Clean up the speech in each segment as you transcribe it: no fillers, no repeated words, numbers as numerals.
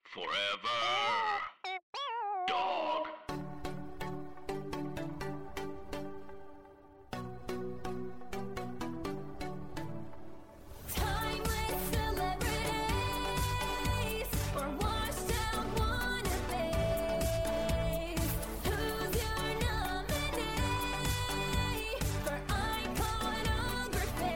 Forever. Dog. Timeless celebrities or washed out wannabes. Who's your nominee for iconography?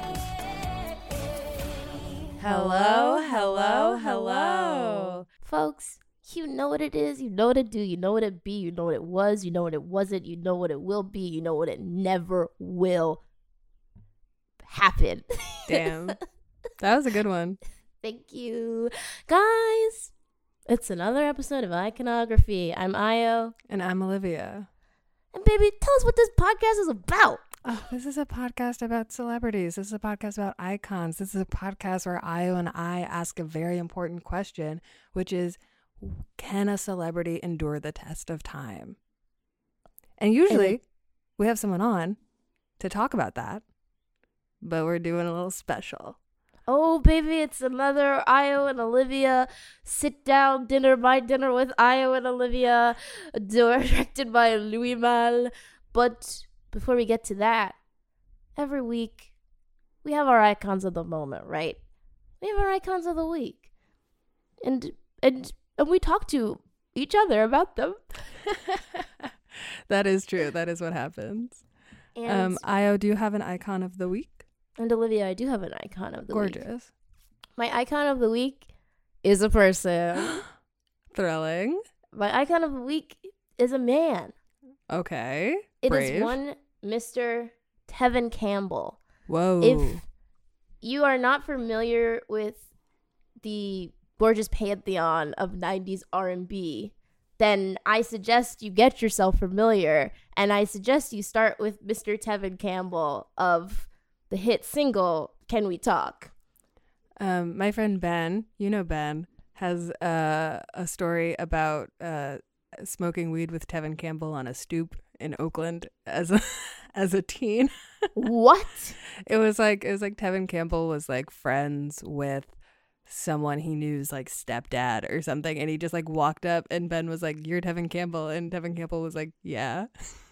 Hello. Folks, you know what it is, you know what it do, you know what it be, you know what it was, you know what it wasn't, you know what it will be, you know what it never will happen. Damn. That was a good one. Thank you. Guys, it's another episode of Iconography. I'm Io. And I'm Olivia. And baby, tell us what this podcast is about. Oh, this is a podcast about celebrities. This is a podcast about icons. This is a podcast where Io and I ask a very important question, which is, can a celebrity endure the test of time? And usually we have someone on to talk about that, but we're doing a little special. Oh, baby, it's another Io and Olivia sit down dinner by dinner with Io and Olivia, directed by Louis Mal. But before we get to that, every week we have our icons of the moment, right? We have our icons of the week. And we talk to each other about them. That is true. That is what happens. And, Io, do you have an icon of the week? and Olivia, I do have an icon of the week. Gorgeous. My icon of the week is a person. Thrilling. My icon of the week is a man. Okay. It Brave. is one Mr. Tevin Campbell. Whoa. If you are not familiar with the gorgeous pantheon of 90s R&B, then I suggest you get yourself familiar, and I suggest you start with Mr. Tevin Campbell of the hit single Can We Talk? My friend Ben, you know Ben, has a story about smoking weed with Tevin Campbell on a stoop in Oakland as a teen. What? It was like Tevin Campbell was like friends with someone he knew's like stepdad or something, and he just like walked up and Ben was like, "You're Tevin Campbell," and Tevin Campbell was like, "Yeah."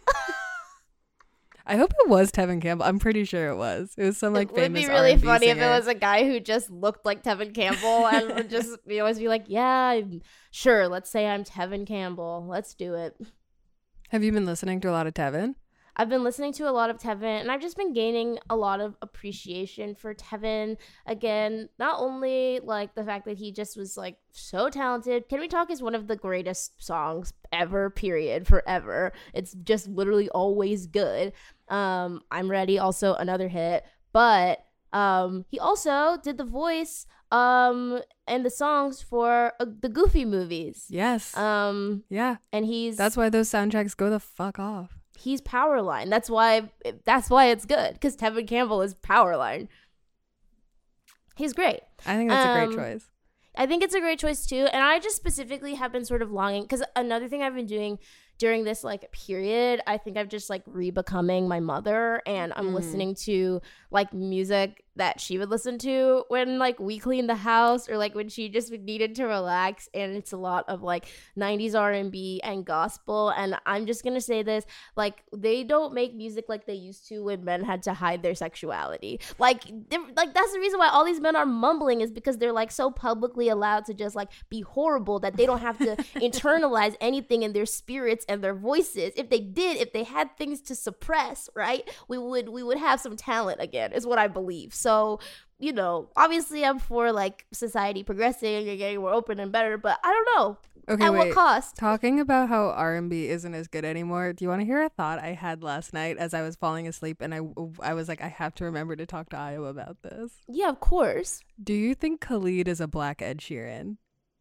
I hope it was Tevin Campbell. I'm pretty sure it was. It was some like It would famous be really R&B funny if singer. it was a guy who just looked like Tevin Campbell and would just always be like, yeah, sure, let's say I'm Tevin Campbell. Let's do it. Have you been listening to a lot of Tevin? I've been listening to a lot of Tevin, and I've just been gaining a lot of appreciation for Tevin. Again, not only like the fact that he just was like so talented. Can We Talk is one of the greatest songs ever, period, forever. It's just literally always good. I'm Ready, also another hit. But he also did the voice and the songs for the Goofy movies. Yes. Yeah. And That's why those soundtracks go the fuck off. he's Powerline. That's why it's good, because Tevin Campbell is Powerline. He's great. I think that's a great choice. I think it's a great choice too, and I just specifically have been sort of longing, because another thing I've been doing during this like period, I think I've just like re-becoming my mother, and I'm listening to like music that she would listen to when like we cleaned the house, or like when she just needed to relax, and it's a lot of like 90s R&B and gospel. And I'm just gonna say this, like, they don't make music like they used to when men had to hide their sexuality. Like that's the reason why all these men are mumbling, is because they're like so publicly allowed to just like be horrible that they don't have to internalize anything in their spirits and their voices. If they had things to suppress, right, we would have some talent again, is what I believe. So, you know, obviously I'm for like society progressing and getting more open and better, but I don't know. Okay, At wait. what cost? Talking about how R&B isn't as good anymore, do you want to hear a thought I had last night as I was falling asleep, and I was like, I have to remember to talk to Io about this. Yeah, of course. Do you think Khalid is a black Ed Sheeran?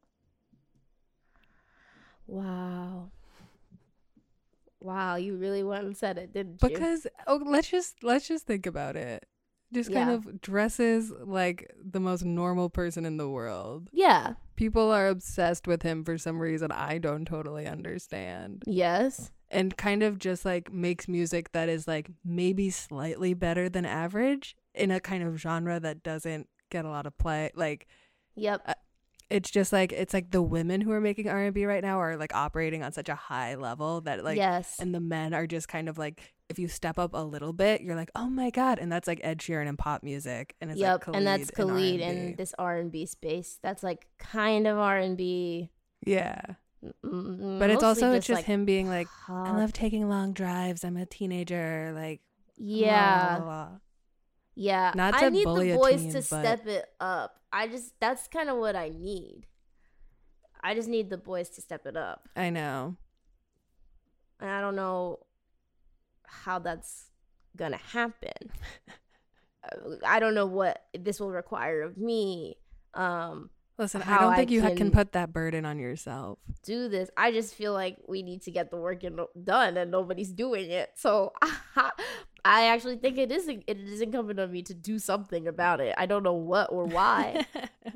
Wow, you really went and said it, didn't you? Because let's just think about it. Just kind Yeah. of dresses like the most normal person in the world. Yeah. People are obsessed with him for some reason I don't totally understand. Yes. And kind of just like makes music that is like maybe slightly better than average in a kind of genre that doesn't get a lot of play. Like, Yep. it's just like it's like the women who are making R&B right now are like operating on such a high level that like yes. and the men are just kind of like if you step up a little bit you're like oh my god, and that's like Ed Sheeran and pop music, and it's like Yep, Khalid and that's Khalid in in R&B. this R&B space. That's like kind of R&B. Yeah, but it's mostly also just like, him being like pop. I love taking long drives, I'm a teenager, like Yeah. blah, blah, blah. Yeah, Not I to need bully the a boys teen, to but- step it up. That's kind of what I need. I just need the boys to step it up. I know. And I don't know how that's gonna happen. I don't know what this will require of me. Listen, I how don't I think you can can- put that burden on yourself. Do this. I just feel like we need to get the work done, and nobody's doing it. So I actually think it is incumbent on me to do something about it. I don't know what or why,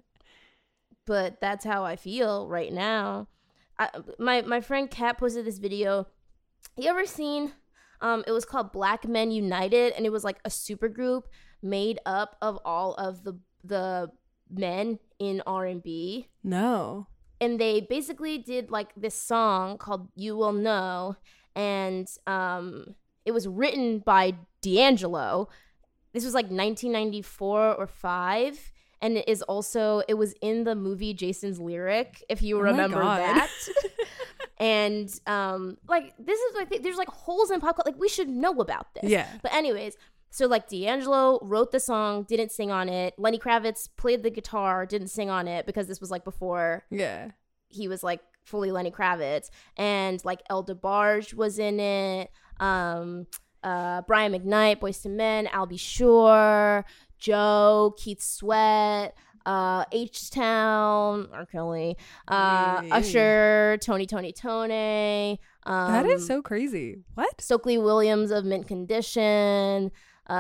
but that's how I feel right now. My friend Kat posted this video. You ever seen? It was called Black Men United, and it was like a super group made up of all of the men in R&B. No. And they basically did like this song called You Will Know, and it was written by D'Angelo. This was like 1994 or 5, and it was in the movie Jason's Lyric, if you Oh my remember God. that. And like this is like there's like holes in pop culture, like we should know about this. Yeah. But anyways, so like D'Angelo wrote the song, didn't sing on it. Lenny Kravitz played the guitar, didn't sing on it because this was like before Yeah. he was like fully Lenny Kravitz. And like El DeBarge was in it. Brian McKnight, Boyz II Men, Al B. Sure, Joe, Keith Sweat, H-Town, R. Kelly, Usher, Tony. That is so crazy. What? Stokely Williams of Mint Condition,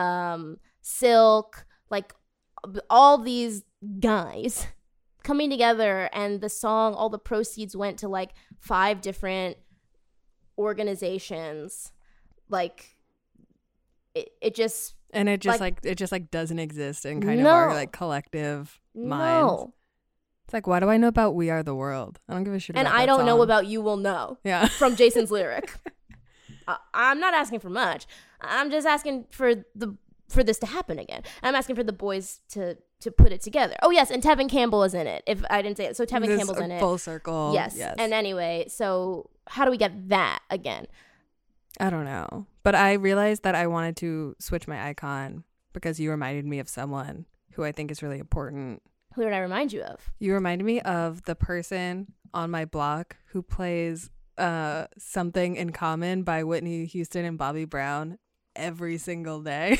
Silk, like all these guys coming together, and the song, all the proceeds went to like 5 different organizations. Like it just And it just Like- like it just like doesn't exist in kind of our No. like collective minds. no. It's like, why do I know about We Are the World? I don't give a shit And about I that don't know song. about You Will Know Yeah. from Jason's Lyric. I'm not asking for much. I'm just asking for this to happen again. I'm asking for the boys to put it together. Oh yes, and Tevin Campbell is in it. If I didn't say it, so Tevin This Campbell's in it. Full circle. Yes. And anyway, so how do we get that again? I don't know. But I realized that I wanted to switch my icon because you reminded me of someone who I think is really important. Who did I remind you of? You reminded me of the person on my block who plays Something in Common by Whitney Houston and Bobby Brown every single day.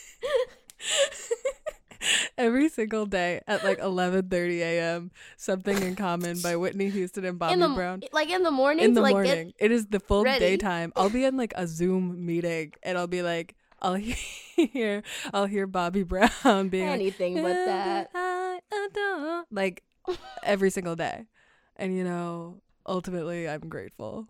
Every single day at like 11:30 a.m. Something in Common by Whitney Houston and Bobby Brown. Like in the morning. In the to, like, morning. It is the full ready. daytime. I'll be in like a Zoom meeting and I'll be like, I'll hear Bobby Brown being Anything but that. I adore, like every single day. And you know, ultimately I'm grateful.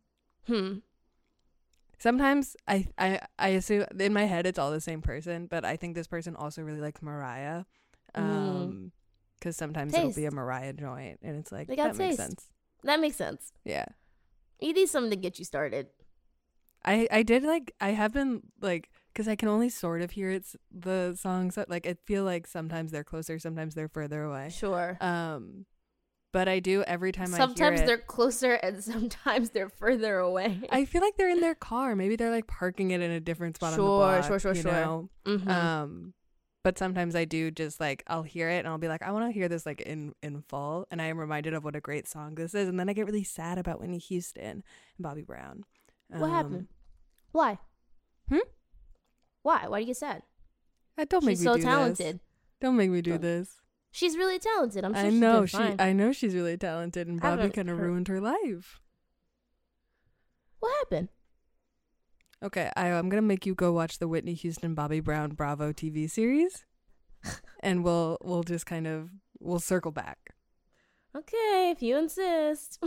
Sometimes I assume in my head it's all the same person, but I think this person also really likes Mariah. Because sometimes it'll be a Taste. Mariah joint and it's like They got that makes taste. sense. That makes sense. Yeah. You need something to get you started. I did like I have been like because I can only sort of hear the songs that, like I feel like sometimes they're closer, sometimes they're further away. Sure. But I do every time Sometimes I hear they're it. closer and sometimes they're further away. I feel like they're in their car. Maybe they're like parking it in a different spot on the Sure, block. sure. You know? Mhm. But sometimes I do just like I'll hear it and I'll be like I want to hear this like in full, and I am reminded of what a great song this is, and then I get really sad about Whitney Houston and Bobby Brown. What happened? Why? Why? Why do you get sad? Don't make She's me so do talented. this. Don't make me do Don't- this. She's really talented. I'm sure I she's know doing fine. I know she's really talented, and I Bobby haven't kind of heard- ruined her life. What happened? Okay, I'm gonna make you go watch the Whitney Houston Bobby Brown Bravo TV series, and we'll just kind of we'll circle back. Okay, if you insist.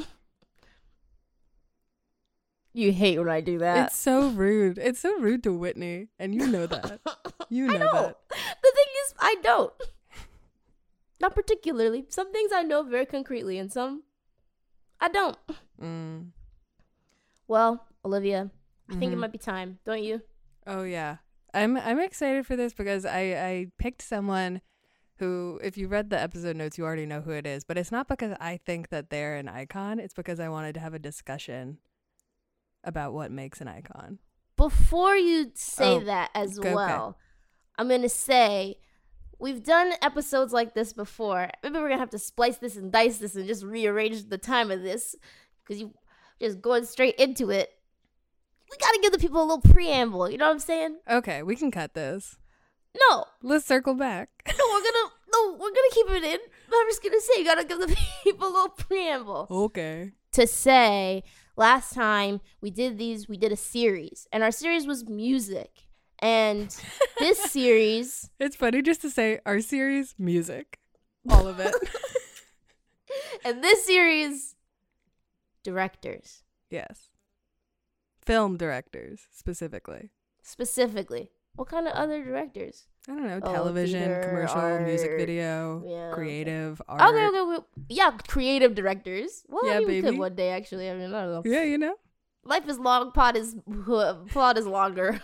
You hate when I do that. It's so rude. It's so rude to Whitney, and you know that. You know I know. that. The thing is, I don't. Not particularly. Some things I know very concretely, and some I don't. Mm. Well, Olivia, I think it Mhm. might be time, don't you? Oh yeah, I'm excited for this because I picked someone who, if you read the episode notes, you already know who it is. But it's not because I think that they're an icon. It's because I wanted to have a discussion about what makes an icon. Before you say Oh, that as okay. well, I'm going to say we've done episodes like this before. Maybe we're going to have to splice this and dice this and just rearrange the time of this because you just going straight into it. We got to give the people a little preamble. You know what I'm saying? Okay, we can cut this. No, Let's circle back. we're gonna keep it in. I'm just gonna say you gotta give the people a little preamble. Okay. To say last time we did a series, and our series was music. And this series, It's funny just to say our series, music. All of it. and this series, directors Yes. Film directors, specifically. specifically. What kind of other directors? I don't know, Oh, television, theater, commercial, music art. video, Yeah, creative, art. Okay. Yeah, creative directors. Well, Yeah, I mean, we baby. could one day actually. I mean, I don't know. Yeah, you know? Life is long, plot is longer.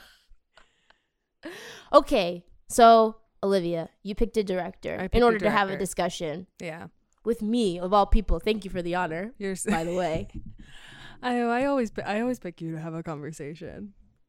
Okay, so Olivia, you picked a director I picked in a order to have a director. discussion Yeah. with me of all people. Thank you for the honor, You're by the way. I always pick you to have a conversation.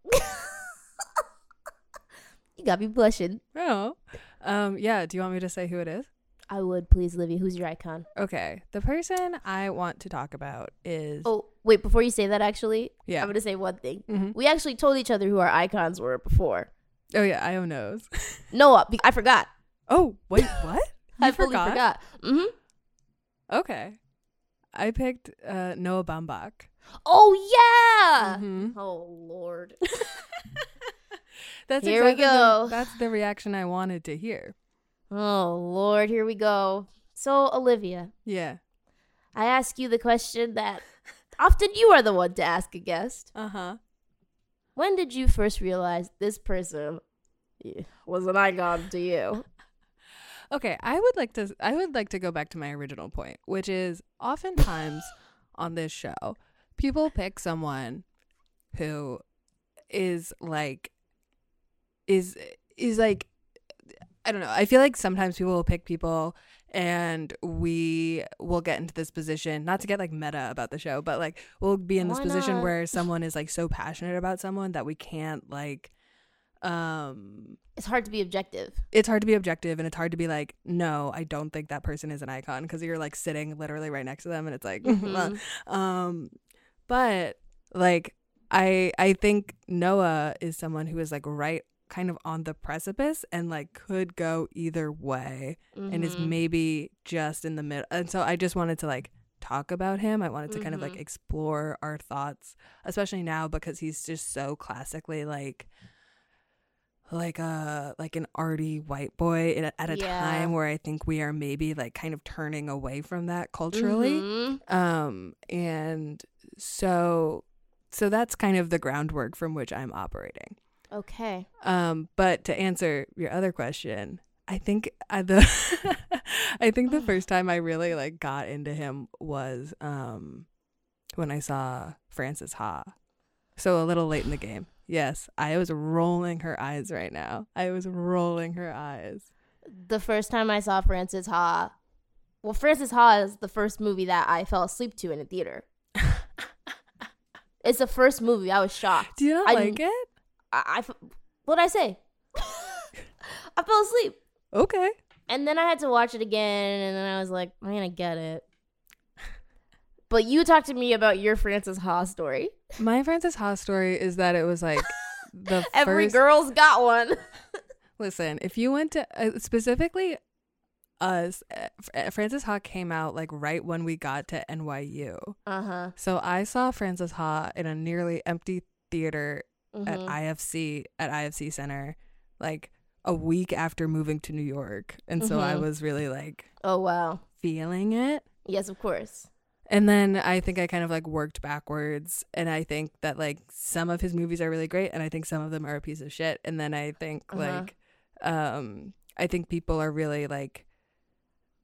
You got me blushing. Oh. Yeah, do you want me to say who it is? I would, please, Livy. Who's your icon? Okay. The person I want to talk about is Oh, wait, before you say that, actually, Yeah. I'm going to say one thing. Mhm. We actually told each other who our icons were before. Oh yeah, I own nose. Noah, I forgot. Oh, wait, what? You I fully forgot. Mm-hmm. Okay. I picked Noah Baumbach. Oh, yeah. Mhm. Oh, Lord. That's Here we go. That's the reaction I wanted to hear. Oh, Lord. Here we go. So, Olivia, Yeah. I ask you the question that often you are the one to ask a guest. Uh-huh. When did you first realize this person was an icon to you? Okay, I would like to go back to my original point, which is oftentimes on this show, people pick someone who is like I don't know. I feel like sometimes people will pick people and we will get into this position, not to get like meta about the show, but like we'll be in this Why position not? where someone is like so passionate about someone that we can't like It's hard to be objective. it's hard to be objective, and it's hard to be like, no, I don't think that person is an icon, because you're like sitting literally right next to them and it's like Mhm. but like I think Noah is someone who is like right kind of on the precipice and like could go either way and is Mhm. maybe just in the middle. And so I just wanted to like talk about him. I wanted to kind of like Mhm. explore our thoughts, especially now because he's just so classically like an arty white boy at a Yeah. time where I think we are maybe like kind of turning away from that culturally. Mhm. And so that's kind of the groundwork from which I'm operating. Okay. But to answer your other question, I think I think the first time I really like got into him was when I saw Frances Ha. So a little late in the game. Yes, I was rolling her eyes right now. I was rolling her eyes. The first time I saw Frances Ha, well, Frances Ha is the first movie that I fell asleep to in a theater. It's the first movie. I was shocked. Do you not I- like it? What'd I say? I fell asleep. Okay. And then I had to watch it again, and then I was like, I'm gonna get it. But you talked to me about your Frances Ha story. My Frances Ha story is that it was like the Every first. girl's got one. Listen, if you went to specifically us, Frances Ha came out like right when we got to NYU. Uh-huh. So I saw Frances Ha in a nearly empty theater at Mhm. IFC Center, like a week after moving to New York, and so I Mhm. was really like Oh, wow. feeling it. Yes, of course. And then I think I kind of like worked backwards, and I think that like some of his movies are really great, and I think some of them are a piece of shit. And then I think Uh-huh. like I think people are really like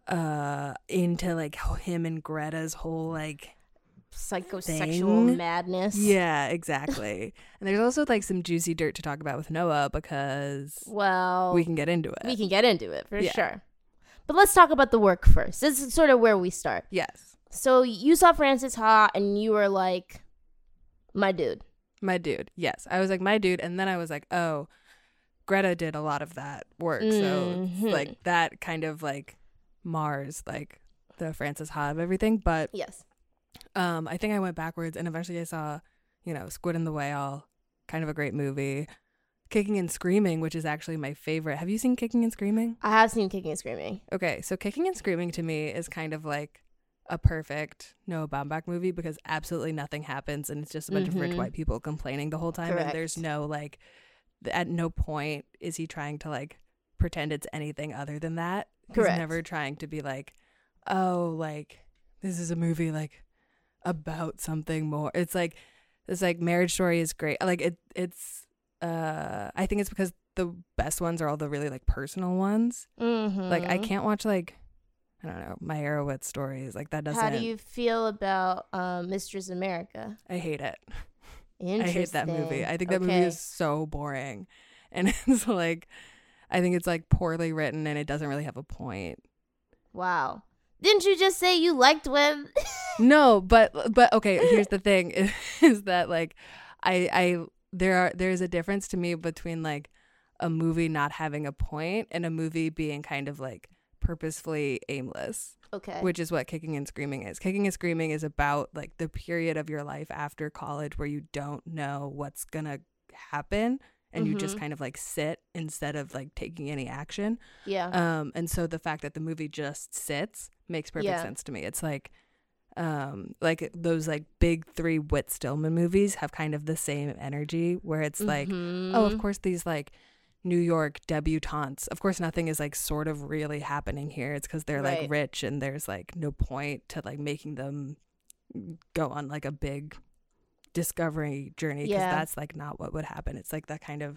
into like him and Greta's whole like Psychosexual thing. madness. Yeah, exactly. And there's also like some juicy dirt to talk about with Noah because Well, we can get into it. we can get into it for Yeah. sure. But let's talk about the work first. This is sort of where we start. Yes. So you saw Francis Ha and you were like, my dude. My dude. Yes. I was like, my dude. And then I was like, oh, Greta did a lot of that work. So it's Mhm. like that kind of like mars like the Francis Ha of everything. But Yes. I think I went backwards and eventually I saw, Squid and the Whale, kind of a great movie. Kicking and Screaming, which is actually my favorite. Have you seen Kicking and Screaming? I have seen Kicking and Screaming. Okay, so Kicking and Screaming to me is kind of like a perfect Noah Baumbach movie because absolutely nothing happens and it's just a bunch of rich Mhm. white people complaining the whole time. Correct. And there's no like, at no point is he trying to like pretend it's anything other than that. Correct. He's never trying to be like, oh, like this is a movie like about something more. It's like Marriage Story is great. Like it's I think it's because the best ones are all the really like personal ones. Mm-hmm. Like I can't watch like I don't know my Arrowitz stories like that doesn't. How do you feel about Mistress America? I hate it. I Interesting. hate that movie. I think that movie Okay. is so boring, and it's like I think it's like poorly written and it doesn't really have a point. Wow. Didn't you just say you liked when? No, but okay. Here's the thing: is that like there's a difference to me between like a movie not having a point and a movie being kind of like purposefully aimless, Okay. which is what Kicking and Screaming is. Kicking and Screaming is about like the period of your life after college where you don't know what's gonna happen and you just kind of like sit instead of like taking any action. Yeah. And so the fact that the movie just sits makes perfect Yeah. sense to me. It's like those like big three Whit Stillman movies have kind of the same energy where it's like, oh, of course these like New York debutantes, of course nothing is like sort of really happening here. It's because they're Right. like rich and there's like no point to like making them go on like a big discovery journey because Yeah. that's like not what would happen. It's like that kind of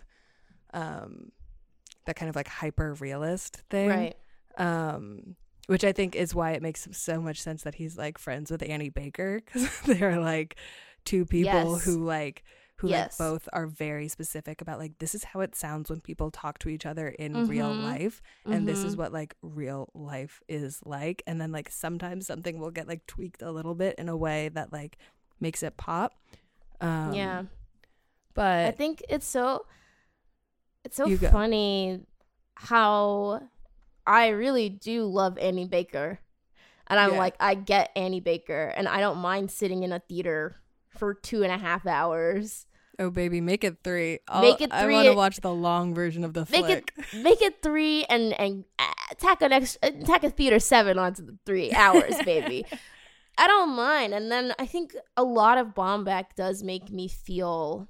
like hyper realist thing, Right. which I think is why it makes so much sense that he's like friends with Annie Baker because they're like two people Yes. who like Yes. both are very specific about like this is how it sounds when people talk to each other in real life and this is what like real life is like, and then like sometimes something will get like tweaked a little bit in a way that like makes it pop. Yeah. But I think it's so You go. funny how I really do love Annie Baker. And I'm Yeah. like, I get Annie Baker and I don't mind sitting in a theater for 2.5 hours. oh baby, make it 3. Make it I 3. want to watch the long version of the Make flick. make it 3 and tack a theater 7 onto the 3 hours, baby. I don't mind. And then I think a lot of Baumbach does make me feel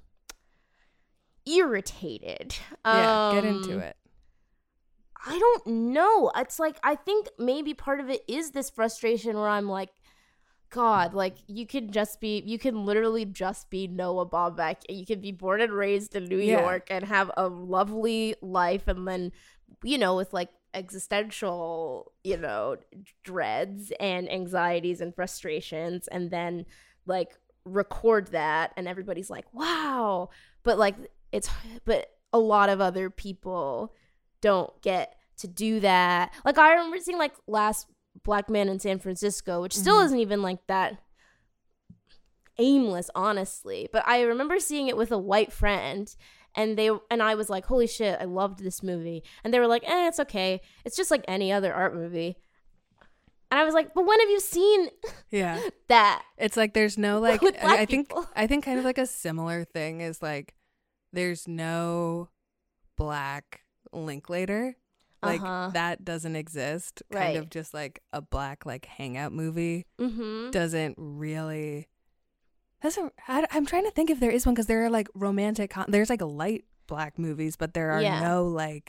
irritated. Yeah, get into it. I don't know. It's like I think maybe part of it is this frustration where I'm like, God, like you can literally just be Noah Baumbach. You can be born and raised in New Yeah. York and have a lovely life, and then with like existential dreads and anxieties and frustrations, and then like record that, and everybody's like, wow, but a lot of other people don't get to do that. Like I remember seeing like Last Black Man in San Francisco, which still isn't even like that aimless, honestly, but I remember seeing it with a white friend, and I was like, holy shit, I loved this movie, and they were like, it's okay, it's just like any other art movie. And I was like, but when have you seen Yeah. that? It's like there's no like With black I think people. kind of like a similar thing is like there's no black Linklater. Like that doesn't exist. Kind Right. of just like a black like hangout movie Mm-hmm. doesn't really I'm trying to think if there is one because there are like romantic there's like light black movies, but there are Yeah. no like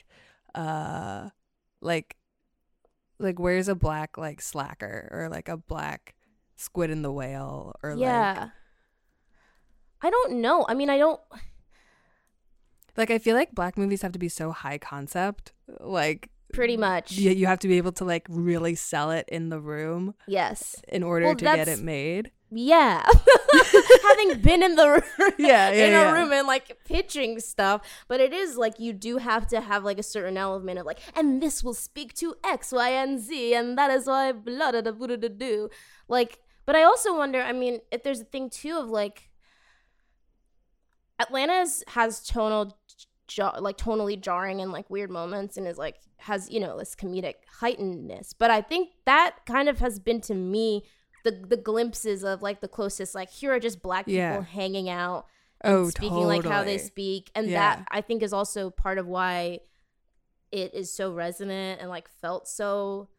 like where's a black like Slacker or like a black Squid and the Whale or Yeah. I don't know. I mean, I don't. like I feel like black movies have to be so high concept, like Pretty much. you have to be able to like really sell it in the room Yes. in order Well, to get that's- it made. Yeah. Having been in the room, Yeah, in yeah. a room and like pitching stuff, but it is like you do have to have like a certain element of like, and this will speak to X, Y, and Z, and that is why blah da da blah da da do. Like, but I also wonder. I mean, if there's a thing too of like, Atlanta has tonally jarring and like weird moments, and is like has this comedic heightenedness. But I think that kind of has been to me the glimpses of like the closest, like here are just black people Yeah. hanging out and Oh, speaking like how they totally. speak, and Yeah. that I think is also part of why it is so resonant and like felt so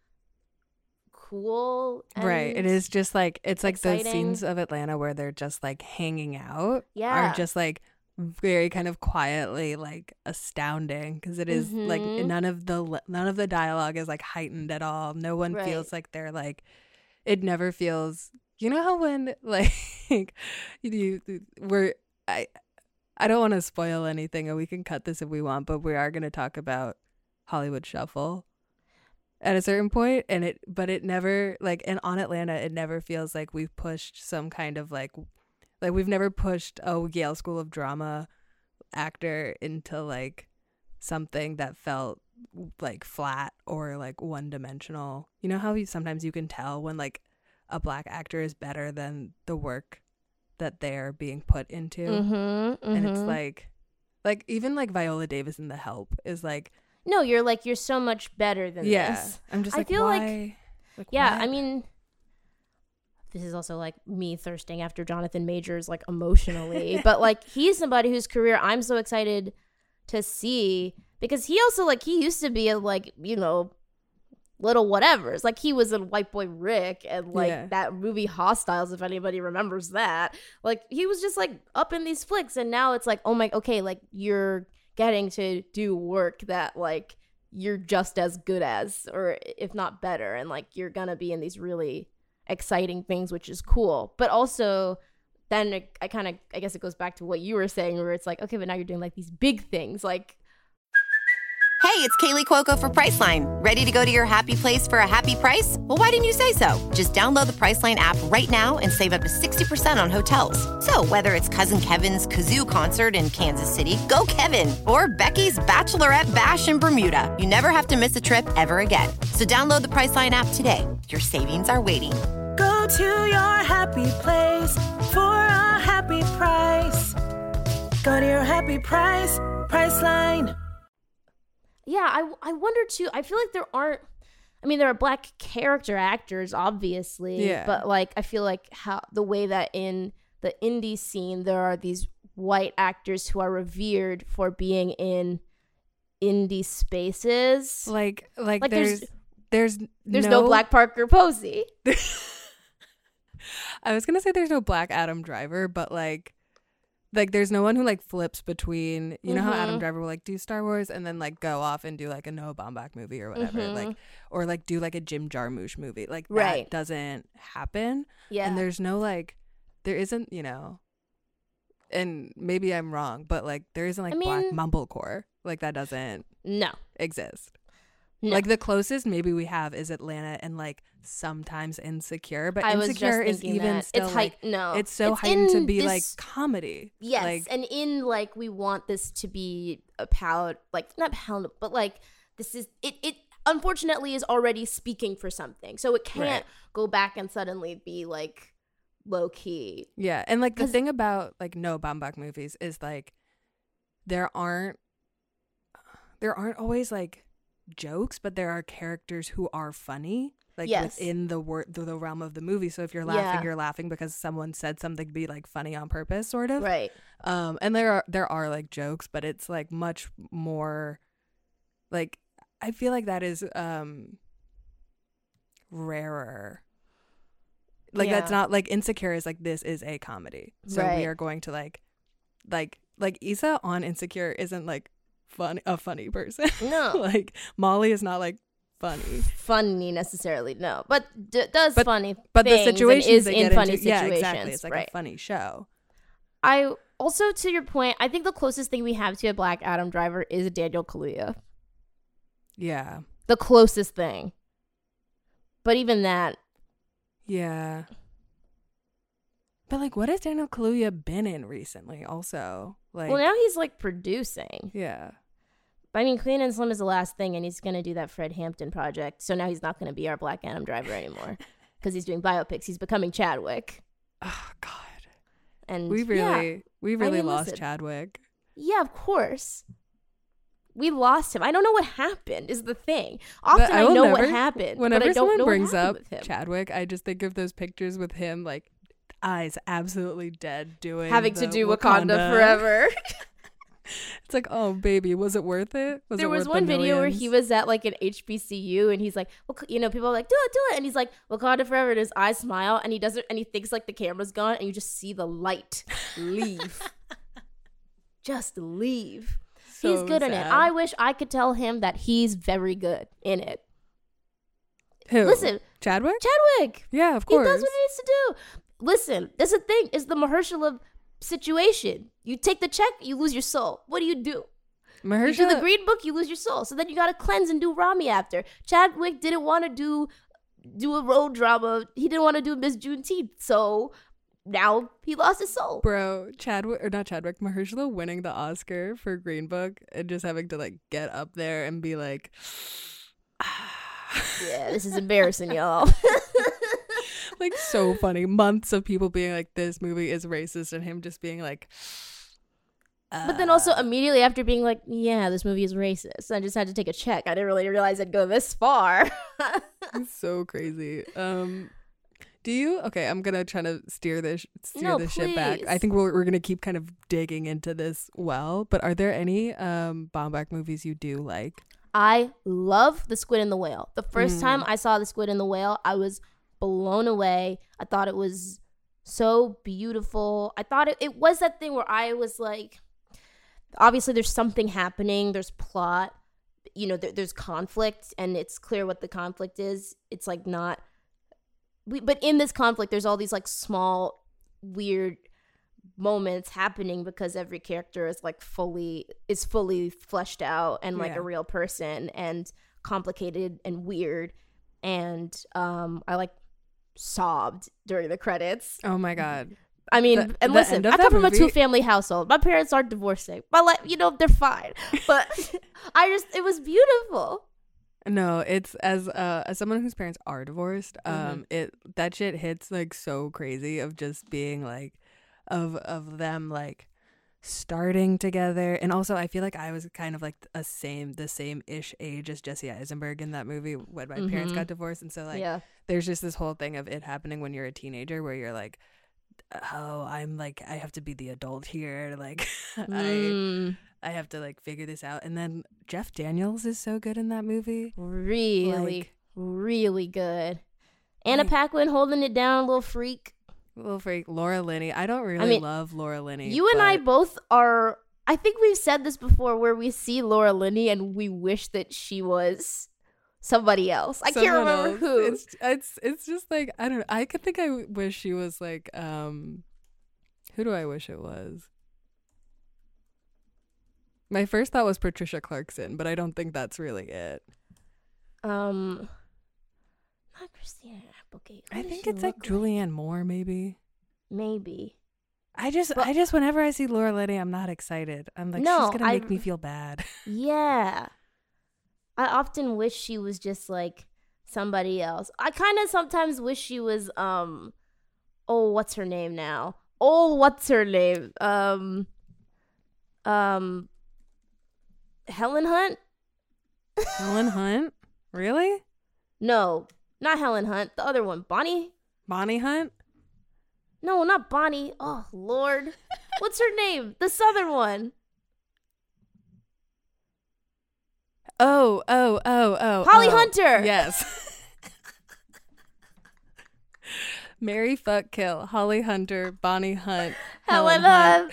cool. Right. It and- is just like it's like those exciting. scenes of Atlanta where they're just like hanging out Yeah. are just like very kind of quietly like astounding because it is like Mhm. none of the dialogue is like heightened at all. No one Right. feels like they're like it never feels. You know how when like I don't want to spoil anything and we can cut this if we want, but we are going to talk about Hollywood Shuffle at a certain point, and it never like, and on Atlanta it never feels like we've pushed some kind of like we've never pushed a Yale School of Drama actor into like something that felt like flat or like one dimensional. You know how sometimes you can tell when like a black actor is better than the work that they're being put into, and it's like even like Viola Davis in The Help is like, no, you're so much better than yeah, this. I'm just I like, feel like- why? Yeah, what? I mean, this is also like me thirsting after Jonathan Majors, like emotionally, but like he's somebody whose career I'm so excited to see because he also like he used to be a like little whatevers. Like he was in White Boy Rick and like Yeah. that movie Hostiles, if anybody remembers that. Like he was just like up in these flicks, and now it's like, oh my, okay, like you're getting to do work that like you're just as good as, or if not better, and like you're gonna be in these really exciting things, which is cool. But also then I guess it goes back to what you were saying, where it's like, okay, but now you're doing like these big things, like Hey, it's Kaylee Cuoco for Priceline. Ready to go to your happy place for a happy price? Well, why didn't you say so? Just download the Priceline app right now and save up to 60% on hotels. So whether it's Cousin Kevin's Kazoo Concert in Kansas City, go Kevin, or Becky's Bachelorette Bash in Bermuda, you never have to miss a trip ever again. So download the Priceline app today. Your savings are waiting. Go to your happy place for a happy price. Go to your happy price, Priceline. yeah, I wonder too. I feel like there are black character actors, obviously, Yeah. but like I feel like how the way that in the indie scene there are these white actors who are revered for being in indie spaces. like there's there's no Black Parker Posey. I was gonna say there's no Black Adam Driver, but like there's no one who like flips between, you know how Adam Driver will like do Star Wars and then like go off and do like a Noah Baumbach movie or whatever, like or like do like a Jim Jarmusch movie, like Right. that doesn't happen. Yeah. And there's no like there isn't, and maybe I'm wrong, but like there isn't like I Black mean- mumblecore, like that doesn't no. exist. No. Like the closest maybe we have is Atlanta and like sometimes Insecure, but I was just Insecure is thinking even that. still It's like no. it's so It's heightened to in be like this- comedy. Yes, like, and in like we want this to be a not palatable, but like this is it unfortunately is already speaking for something. So it can't Right. go back and suddenly be like low key. yeah, and like the 'Cause- thing about like Noah Baumbach movies is like there aren't always like jokes, but there are characters who are funny, like Yes. within the realm of the movie. So if you're laughing, Yeah. you're laughing because someone said something be like funny on purpose, sort of. Right. And there are like jokes, but it's like much more like I feel like that is rarer. Like that's Yeah. not like Insecure is like this is a comedy. So we Right. are going to like Issa on Insecure isn't like a funny person. No. Like Molly is not like funny. Funny necessarily, no. But does But- funny But the things and situations is they in get funny into, situations. yeah, exactly. It's like right. a funny show. I also, to your point, I think the closest thing we have to a Black Adam Driver is Daniel Kaluuya. Yeah. the closest thing. But even that, Yeah. But like, what has Daniel Kaluuya been in recently? Also, like, well, now he's like producing. yeah. But I mean, Clean and Slim is the last thing, and he's gonna do that Fred Hampton project. So now he's not gonna be our Black Adam driver anymore because he's doing biopics. He's becoming Chadwick. Oh God. And We really mean, lost listen. Chadwick. Yeah, of course. We lost him. I don't know what happened. Is the thing. Often But I will know never- what happened, Whenever but I don't someone know brings what up happened with him. Chadwick, I just think of those pictures with him, like eyes absolutely dead, doing Having to the do Wakanda forever. It's like, oh baby, was it worth it? There was worth one the video where he millions? was at like an HBCU and he's like, well, you know, people are like, do it, and he's like, Wakanda forever, and his eyes smile, and he doesn't, and he thinks like the camera's gone, and you just see the light leave, just leave. He's So good in it. sad. I wish I could tell him that he's very good in it. Who? Listen, Chadwick? Chadwick. Yeah, of He course. does what he needs to do. Listen, that's the thing. It's the Mahershala situation. You take the check, you lose your soul. What do? You do the Mahershala. Green Book, you lose your soul. So then you got to cleanse and do Rami after. Chadwick didn't want to do a road drama. He didn't want to do Miss Juneteenth. So now he lost his soul. Bro, Chadwick, or not Chadwick, Mahershala winning the Oscar for Green Book and just having to like get up there and be like, Yeah, this is embarrassing, y'all. like so funny. Months of people being like, this movie is racist, and him just being like, But then also immediately after being like, yeah, this movie is racist, I just had to take a check. I didn't really realize I'd go this far. it's so crazy. Do you? Okay, I'm gonna try to steer this ship back. please. I think we're gonna keep kind of digging into this well. But are there any Baumbach movies you do like? I love The Squid and the Whale. The first time I saw The Squid and the Whale, I was blown away. I thought it was so beautiful. I thought it was that thing where I was like, obviously there's something happening, there's plot, you know, there's conflict, and it's clear what the conflict is. It's like not, but in this conflict, there's all these like small, weird moments happening because every character is like fully fleshed out and like Yeah. a real person and complicated and weird. And I like sobbed during the credits. Oh my god. I mean, The- and the listen, end of I come that from a movie- 2-family household. My parents are divorcing, but like, you know, they're fine. But it was beautiful. No, it's as someone whose parents are divorced, that shit hits like so crazy of just being like of them like starting together. And also I feel like I was kind of like the same ish age as Jesse Eisenberg in that movie when my parents got divorced. And so like Yeah. there's just this whole thing of it happening when you're a teenager where you're like, oh, I'm like, I have to be the adult here, like I have to like figure this out. And then Jeff Daniels is so good in that movie. Really, Like- really good. Anna Like- Paquin holding it down, little freak. Little freak. Laura Linney. I don't really love Laura Linney. You and I but- both are. I think we've said this before, where we see Laura Linney and we wish that she was somebody else. I can't someone remember else. who. It's just like, I don't know. I could think I wish she was like who do I wish it was? My first thought was Patricia Clarkson, but I don't think that's really it. Not Christina Applegate. Who I does think she it's like look Julianne Moore, maybe. Maybe. I just whenever I see Laura Linney, I'm not excited. I'm like, No, she's gonna make me feel bad. Yeah. I often wish she was just like somebody else. I kind of sometimes wish she was what's her name now? What's her name? Helen Hunt? Helen Hunt? Really? No, not Helen Hunt. The other one, Bonnie? Bonnie Hunt? No, not Bonnie. Oh, Lord. What's her name? The Southern one. Oh. Holly Hunter. Yes. Mary Fuck Kill, Holly Hunter, Bonnie Hunt, Helen Hunt.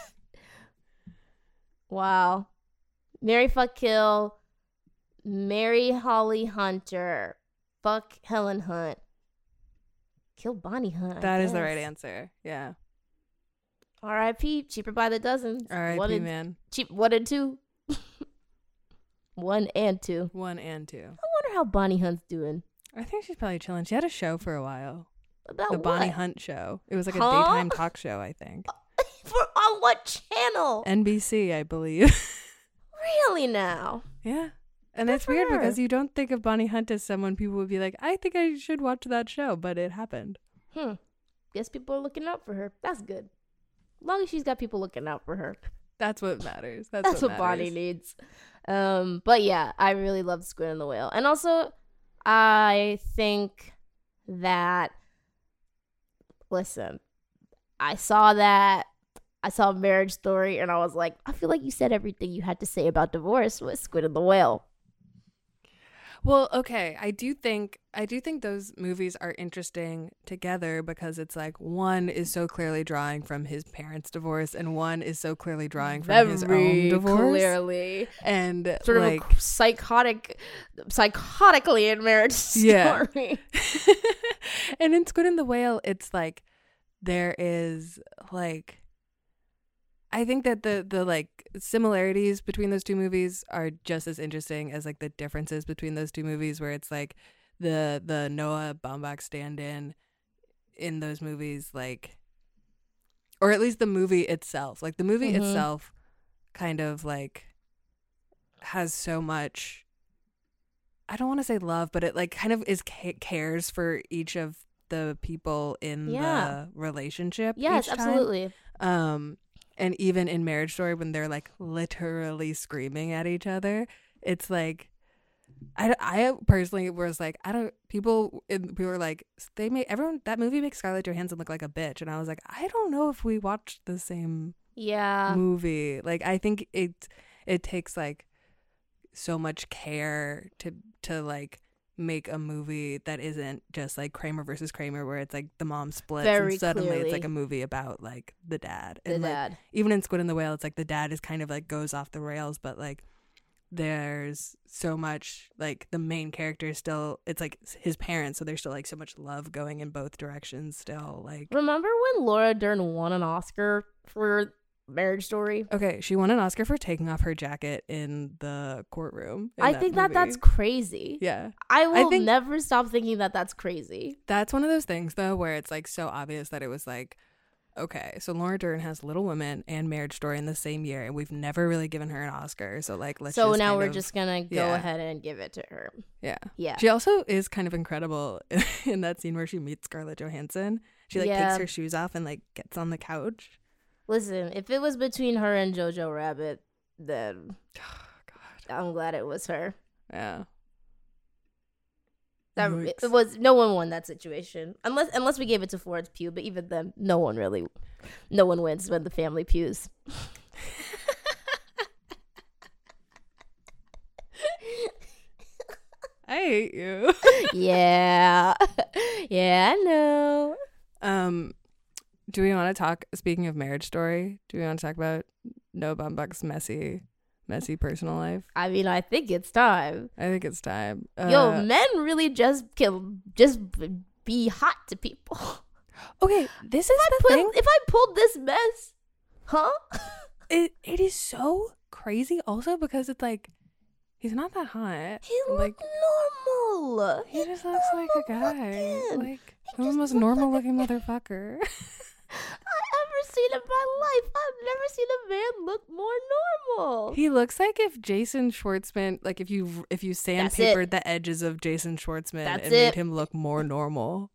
Wow. Mary Fuck Kill. Marry Holly Hunter. Fuck Helen Hunt. Kill Bonnie Hunt. That is the right answer. Yeah. R.I.P. Cheaper by the dozen. R.I.P. man. Cheap 1 and 2. 1 and 2. 1 and 2. I how Bonnie Hunt's doing. I think she's probably chilling. She had a show for a while. About The Bonnie what? Hunt show. It was like a Huh? daytime talk show, I think. On what channel? NBC, I believe. Really now? Yeah. And Good it's for weird her. because you don't think of Bonnie Hunt as someone people would be like, I think I should watch that show, but it happened. Guess people are looking out for her. That's good. As long as she's got people looking out for her. That's what matters. That's what Bonnie matters. needs. But yeah, I really loved Squid and the Whale. And also, I think that, listen, I saw Marriage Story, and I was like, I feel like you said everything you had to say about divorce with Squid and the Whale. Well, okay. I do think those movies are interesting together because it's like one is so clearly drawing from his parents' divorce and one is so clearly drawing from his own divorce. Clearly. And Sort like, of a psychotically in Marriage Story. Yeah. And in Squid and the Whale, it's like there is like, I think that the like similarities between those two movies are just as interesting as like the differences between those two movies, where it's like the Noah Baumbach stand-in in those movies, like, or at least the movie itself, like the movie itself kind of like has so much, I don't want to say love, but it like kind of is cares for each of the people in the relationship. Yes, each time. absolutely. And even in Marriage Story, when they're like literally screaming at each other, it's like, I personally was like, people were like, that movie makes Scarlett Johansson look like a bitch. And I was like, I don't know if we watched the same movie. Like, I think it takes like so much care to like make a movie that isn't just like Kramer versus Kramer, where it's like the mom splits and suddenly clearly. it's like a movie about like the dad. The And like, dad. even in Squid and the Whale, it's like the dad is kind of like goes off the rails, but like there's so much, like the main character is still, it's like his parents, so there's still like so much love going in both directions still. Like, Remember when Laura Dern won an Oscar for Marriage Story? okay, she won an Oscar for taking off her jacket in the courtroom. I think that that's crazy. Yeah. I will think never stop thinking that that's crazy. that's one of those things though where it's like so obvious that it was like, okay, so Laura Dern has Little Women and Marriage Story in the same year, and we've never really given her an Oscar, so like let's So just now kind we're of- just gonna go ahead and give it to her. yeah. Yeah. She also is kind of incredible in that scene where she meets Scarlett Johansson. She like Yeah. takes her shoes off and like gets on the couch. Listen, if it was between her and Jojo Rabbit, then I'm glad it was her. Yeah. That Yikes. it was no one won that situation unless we gave it to Florence Pugh, but even then, no one wins when the family pews. I hate you. Yeah, yeah, I know. Do we want to talk, speaking of Marriage Story, do we want to talk about Noah Baumbach's messy personal life? I mean, I think it's time. I think it's time. Yo, men really just be hot to people. Okay, this is the thing. If I pulled this mess, huh? It is so crazy also because it's like, he's not that hot. He like, looked normal. he just looks like a guy. looking. Like, the most normal looking motherfucker. I've ever seen in my life. I've never seen a man look more normal. He looks like if Jason Schwartzman, like if you That's it. sandpapered the edges of Jason Schwartzman That's and made it. him look more normal.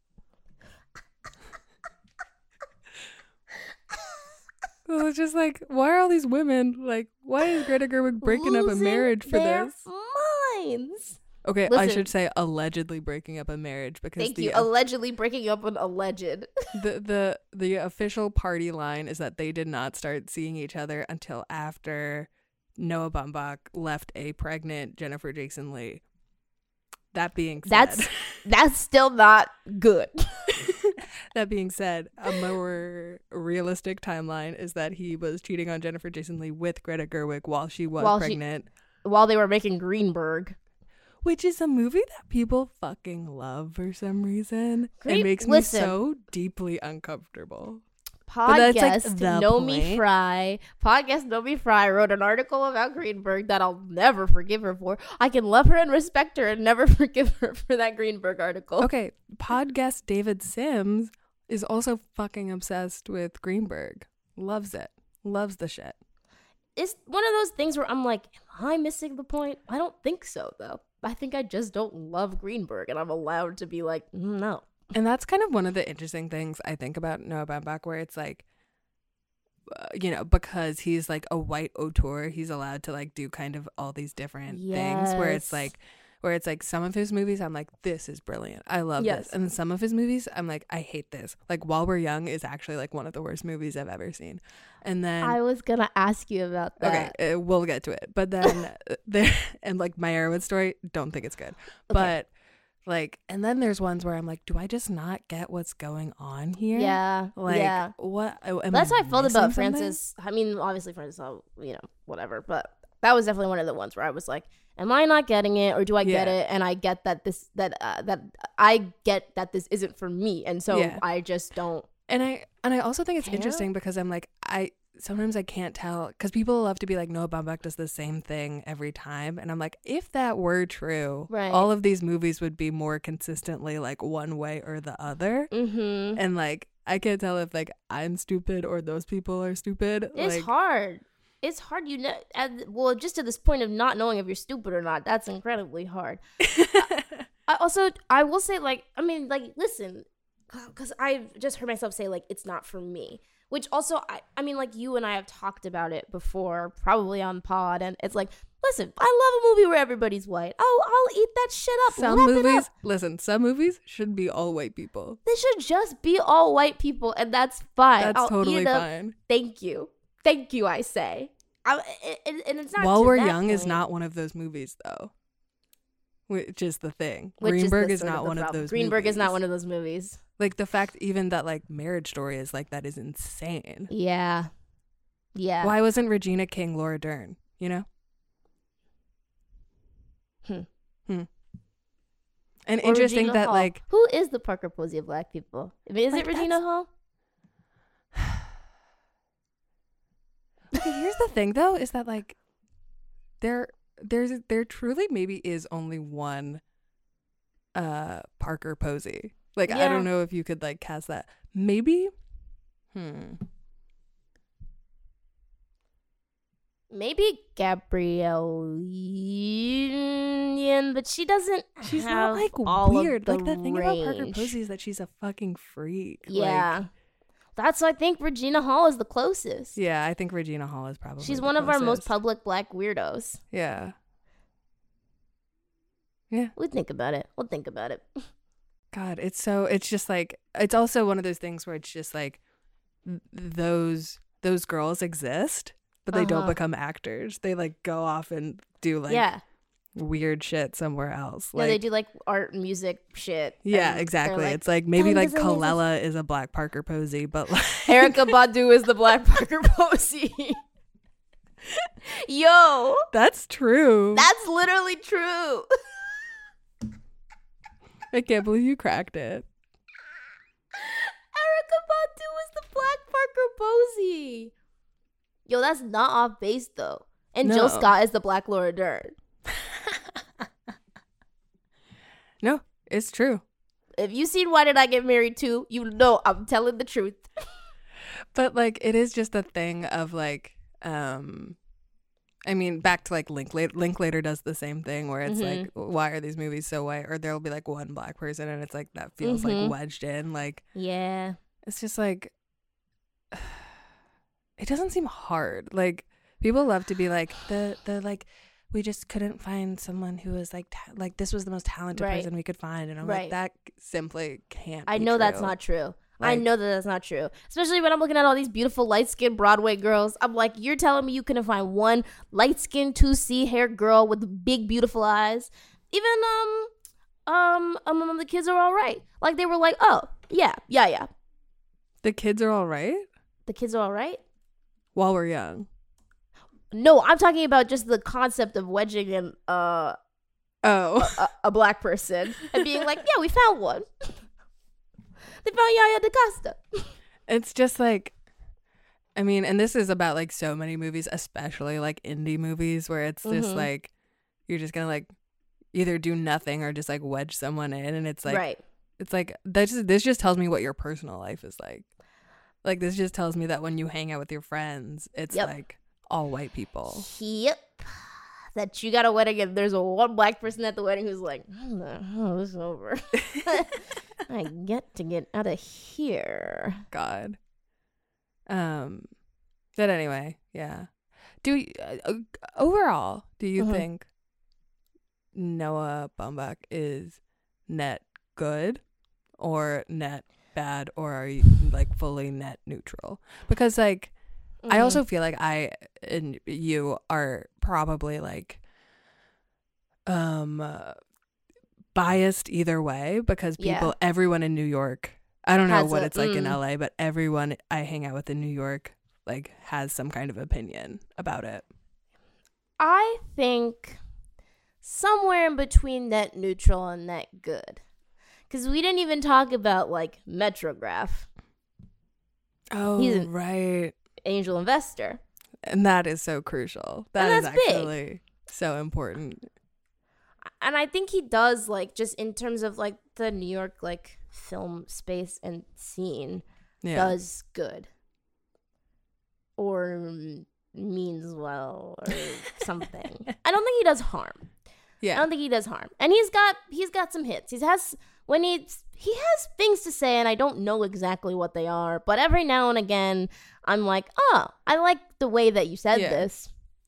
Well, it's just like, why are all these women like? Why is Greta Gerwig breaking up a Losing marriage for their this? minds. Okay, I Listen. should say allegedly breaking up a marriage because Thank the you. Allegedly breaking up an alleged. the official party line is that they did not start seeing each other until after Noah Baumbach left a pregnant Jennifer Jason Leigh. That being said, That's still not good. that being said, a more realistic timeline is that he was cheating on Jennifer Jason Leigh with Greta Gerwig while she was pregnant. While they were making Greenberg. Which is a movie that people fucking love for some reason. Listen. It makes me so deeply uncomfortable. But that's, like, Podcast the Nomi point. Fry. Podcast Nomi Fry wrote an article about Greenberg that I'll never forgive her for. I can love her and respect her and never forgive her for that Greenberg article. Okay, podcast David Sims is also fucking obsessed with Greenberg. Loves it. Loves the shit. It's one of those things where I'm like, am I missing the point? I don't think so, though. I think I just don't love Greenberg, and I'm allowed to be like, no. And that's kind of one of the interesting things I think about Noah Baumbach, where it's like, because he's like a white auteur, he's allowed to like do kind of all these different things where it's like some of his movies I'm like, this is brilliant, I love Yes. this, and then some of his movies I'm like, I hate this. Like While We're Young is actually like one of the worst movies I've ever seen. And then I was gonna ask you about that. okay, we'll get to it, but then there and like My Erowid Story, don't think it's good. But like, and then there's ones where I'm like, do I just not get what's going on here? Yeah. Like, yeah. what? That's how I felt about missing something? Francis. I mean, obviously Francis, whatever. But that was definitely one of the ones where I was like, am I not getting it, or do I get Yeah. it? And I get that this isn't for me, and so Yeah. I just don't. And I also think it's Care? interesting because I'm like, sometimes I can't tell, because people love to be like, Noah Baumbach does the same thing every time, and I'm like, if that were true, Right. all of these movies would be more consistently like one way or the other. Mm-hmm. And like, I can't tell if like I'm stupid or those people are stupid. It's like, hard. It's hard, well, just to this point of not knowing if you're stupid or not. That's incredibly hard. I will say, like, I mean, like, listen, because I've just heard myself say, like, it's not for me. Which also, I mean, like, you and I have talked about it before, probably on pod, and it's like, listen, I love a movie where everybody's white. Oh, I'll eat that shit up. Some Wrap it movies, up. listen, some movies should be all white people. They should just be all white people, and that's fine. That's I'll totally eat it up. fine. Thank you, I say. And it's not. While to We're that Young is point. not one of those movies, though. Which is the thing. Which Greenberg is sort not the one of problem. those Greenberg movies. is not one of those movies. Like, the fact even that, like, Marriage Story is like that is insane. Yeah. Yeah. Why wasn't Regina King Laura Dern, you know? And Or interesting Regina that, Hall. like, Who is the Parker Posey of black people? I mean, is Like, it Regina Hall? okay, here's the thing, though, is that, like, there truly maybe is only one Parker Posey. Like, I Yeah. don't know if you could, like, cast that. Maybe? Maybe Gabrielle Union, but she doesn't. She's have not, like, all of weird. Like, the thing about Parker range. Posey is that she's a fucking freak. Yeah. Like, That's why I think Regina Hall is the closest. yeah, I think Regina Hall is probably She's the one of our most closest. public black weirdos. Yeah. We'll think about it. God, it's just like, it's also one of those things where it's just like those girls exist, but they don't become actors. They like go off and do like Yeah. weird shit somewhere else. Yeah, Like, they do like art and music shit. yeah, and they're exactly. like, It's like maybe "Time like doesn't exist." Kalella is a black Parker Posey, but like Erykah Badu is the black Parker Posey. Yo, that's true. that's literally true. I can't believe you cracked it. Erykah Badu is the black Parker Posey. Yo, that's not off base though. And No. Jill Scott is the black Laura Dern. No, it's true. If you seen Why Did I Get Married To, you know I'm telling the truth. But like, it is just a thing of like, I mean, back to like Linklater does the same thing where it's like, why are these movies so white? Or there'll be like one black person and it's like, that feels like wedged in. Like, Yeah. it's just like, it doesn't seem hard. Like, people love to be like, the like, we just couldn't find someone who was like, like this was the most talented Right. person we could find. And I'm Right. like, that simply can't I be know that's true. not true. I Like- know that that's not true. Especially when I'm looking at all these beautiful light-skinned Broadway girls. I'm like, you're telling me you couldn't find one light-skinned 2C hair girl with big, beautiful eyes? Even, the kids are all right. Like, they were like, oh, yeah. The kids are all right The kids are all right? while we're young. No, I'm talking about just the concept of wedging in Oh, a black person and being like, yeah, we found one. They found Yaya DaCosta. it's just like, I mean, and this is about like so many movies, especially like indie movies, where it's just like you're just gonna like either do nothing or just like wedge someone in, and it's like Right. it's like this just tells me what your personal life is like. Like this just tells me that when you hang out with your friends, it's Yep. like all white people. Yep. That you got a wedding and there's a one black person at the wedding who's like, when the hell is this over? I get to get out of here. God. But anyway, yeah. Overall, do you think Noah Baumbach is net good or net bad, or are you like fully net neutral? Because like I also feel like I and you are probably like biased either way, because everyone in New York, I don't know Has what a- it's like in LA, but everyone I hang out with in New York like has some kind of opinion about it. I think somewhere in between net neutral and net good. Because we didn't even talk about like Metrograph, Oh, He's an- right. angel investor. And that is so crucial. And That is that's big. actually so important. And I think he does, like, just in terms of like the New York like film space and scene, Yeah. does good. Or means well or something. I don't think he does harm. I Yeah. don't think he does harm. And he's got some hits. He has things to say, and I don't know exactly what they are, but every now and again I'm like, oh, I like the way that you said Yeah. this.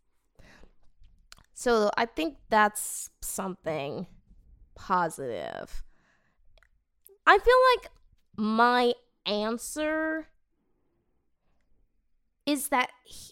So I think that's something positive. I feel like my answer is that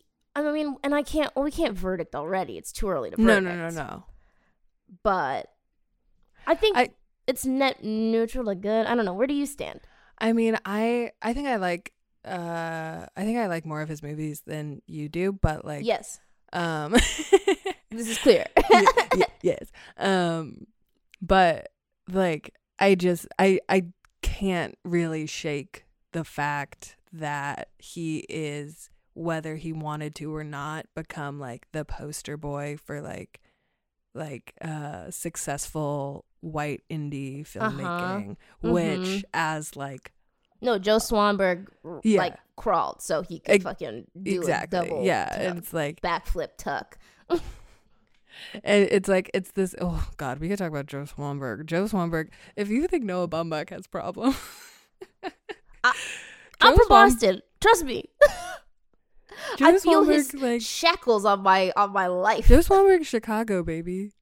we can't verdict already. It's too early to verdict. No. But I think I- it's net neutral to good. I don't know. Where do you stand? I mean, I think I like more of his movies than you do, but like Yes, um this is clear. yes. But like I can't really shake the fact that he is, whether he wanted to or not, become like the poster boy for like successful white indie filmmaking, which as like No, Joe Swanberg Yeah. like crawled so he could fucking do exactly a double and it's like backflip tuck. and it's like it's this, oh god, we could talk about Joe Swanberg. If you think Noah Baumbach has problems, I'm Joe from Swan- Boston. Trust me. Joe I feel his Swanberg, like shackles on my life. Joe Swanberg, Chicago, baby.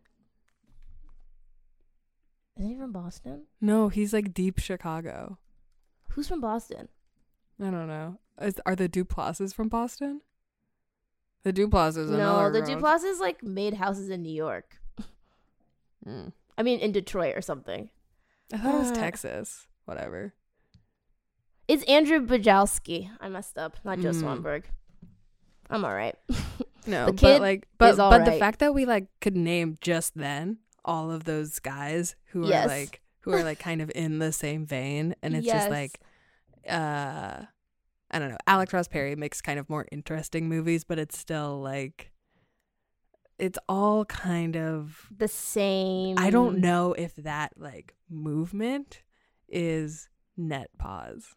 Is he from Boston? No, he's like deep Chicago. Who's from Boston? I don't know. Are the Duplases from Boston? The Duplases. No, the Duplases like made houses in New York. Mm. I mean, in Detroit or something. I thought it was Uh, Texas. Whatever. It's Andrew Bajowski. I messed up. Not Joe Mm. Swanberg. I'm all right. No, The but kid like, is but all the right. fact that we like could name just then all of those guys who Yes. are like kind of in the same vein, and it's just Yes. like, I don't know. Alex Ross Perry makes kind of more interesting movies, but it's still like, it's all kind of. The same. I don't know if that like movement is net pause.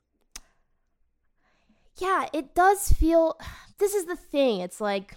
Yeah, it does feel. This is the thing. It's like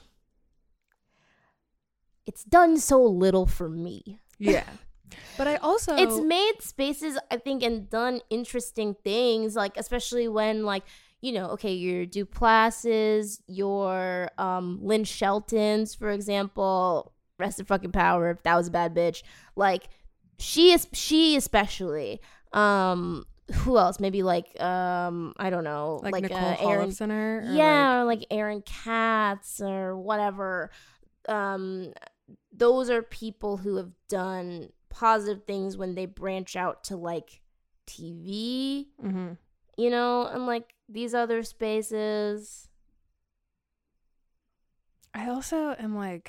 it's done so little for me. Yeah, but I also It's made spaces, I think, and done interesting things, like especially when, like, you know, okay, your Duplases, your Lynn Sheltons, for example, rest in fucking power, if that was a bad bitch. Like, she especially. Who else? Maybe like I don't know, like Nicole Aaron. Holofcener. Yeah, or like Aaron Katz or whatever. Those are people who have done positive things when they branch out to like TV, Mm-hmm. you know, and like these other spaces. I also am like,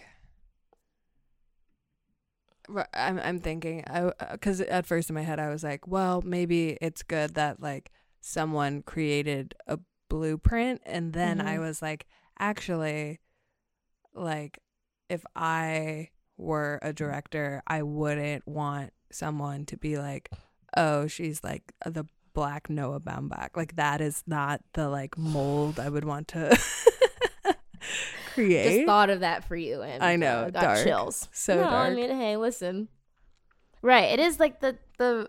I'm thinking, because at first in my head I was like, well, maybe it's good that like someone created a blueprint, and then I Mhm. was like, actually, like, if I were a director, I wouldn't want someone to be like, oh, she's like the Black Noah Baumbach. Like, that is not the like mold I would want to create. Just thought of that for you, and I know, got dark. chills. So no, dark. I mean, hey, listen, right? It is like the.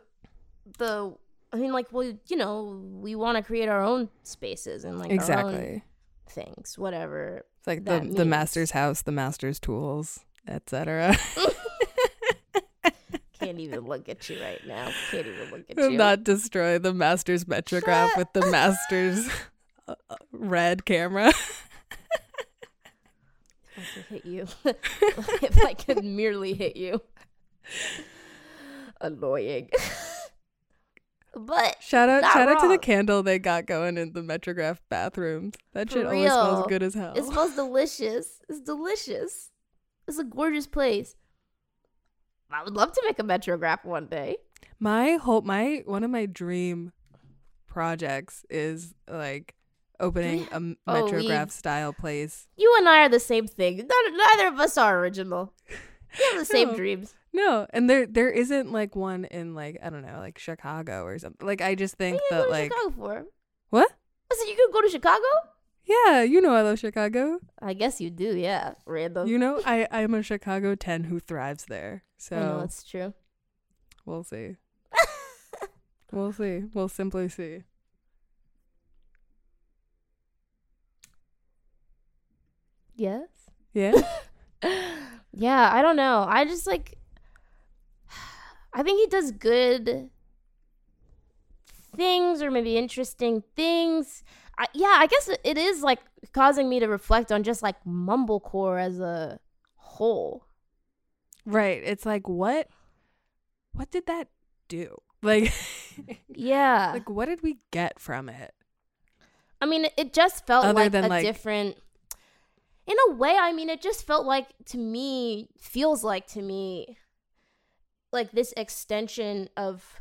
I mean, like, well, you know, we want to create our own spaces and like our own Exactly. things, whatever. It's like that the means. master's house, the master's tools, etc. Can't even look at you right now. Can't even look at Will you. not destroy the master's Metrograph with the master's red camera. If I could hit you, if I could merely hit you, annoying. But Shout out not to the wrong. candle they got going in the Metrograph bathrooms. That For shit always smells real. good as hell. It smells delicious. It's delicious. It's a gorgeous place. I would love to make a Metrograph one day. One of my dream projects is like opening a Oh, Metrograph style place. You and I are the same thing. Neither of us are original. We have the same No. dreams. No, and there isn't like one in like, I don't know, like Chicago or something. Like, I just think What are you that going like to Chicago for? what? I said you could go to Chicago? Yeah, you know I love Chicago. I guess you do, yeah. Random. You know, I'm a Chicago 10 who thrives there. I know So that's true. we'll see. We'll see. We'll simply see. Yes. Yeah. Yeah, I don't know. I just like I think he does good things or maybe interesting things. I guess it is like causing me to reflect on just like mumblecore as a whole. Right. It's like, what did that do? Like, Yeah. like what did we get from it? I mean, it just felt Other like than, a like- different. In a way, I mean, it just felt like feels like to me, like this extension of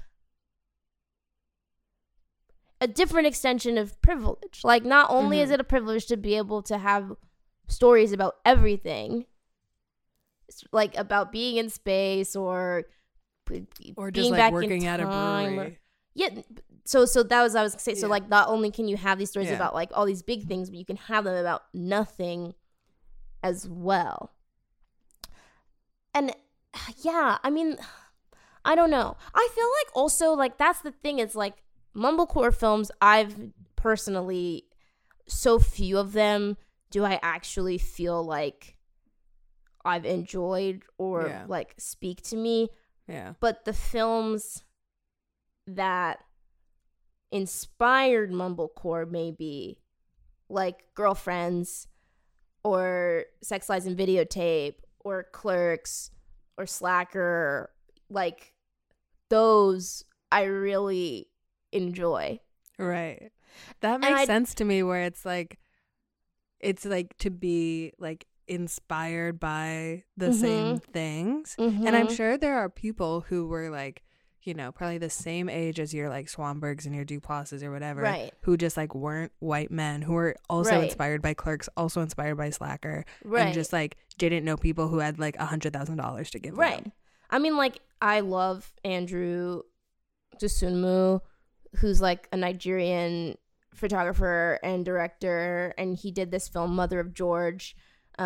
a different extension of privilege. Like, not only is it a privilege to be able to have stories about everything, like about being in space or Or being just like back working in at a time, brewery. yeah. So that was I was gonna say. So Yeah. like, not only can you have these stories Yeah. about like all these big things, but you can have them about nothing as well. And yeah, I mean, I don't know. I feel like also like that's the thing. It's like mumblecore films. I've personally, so few of them do I actually feel like I've enjoyed or Yeah. like speak to me. Yeah. But the films that inspired mumblecore, maybe like Girlfriends or Sex Lies and Videotape or Clerks or Slacker, like those I really enjoy. Right. That And makes sense to me, where it's like to be like inspired by the same things. And I'm sure there are people who were like, you know, probably the same age as your like Swanbergs and your Duplasses or whatever, Right. who just like weren't white men, who were also Right. inspired by Clerks, also inspired by Slacker, Right. and just like didn't know people who had like $100,000 to give Right. them. I mean, like, I love Andrew Dusunmu, who's like a Nigerian photographer and director, and he did this film Mother of George,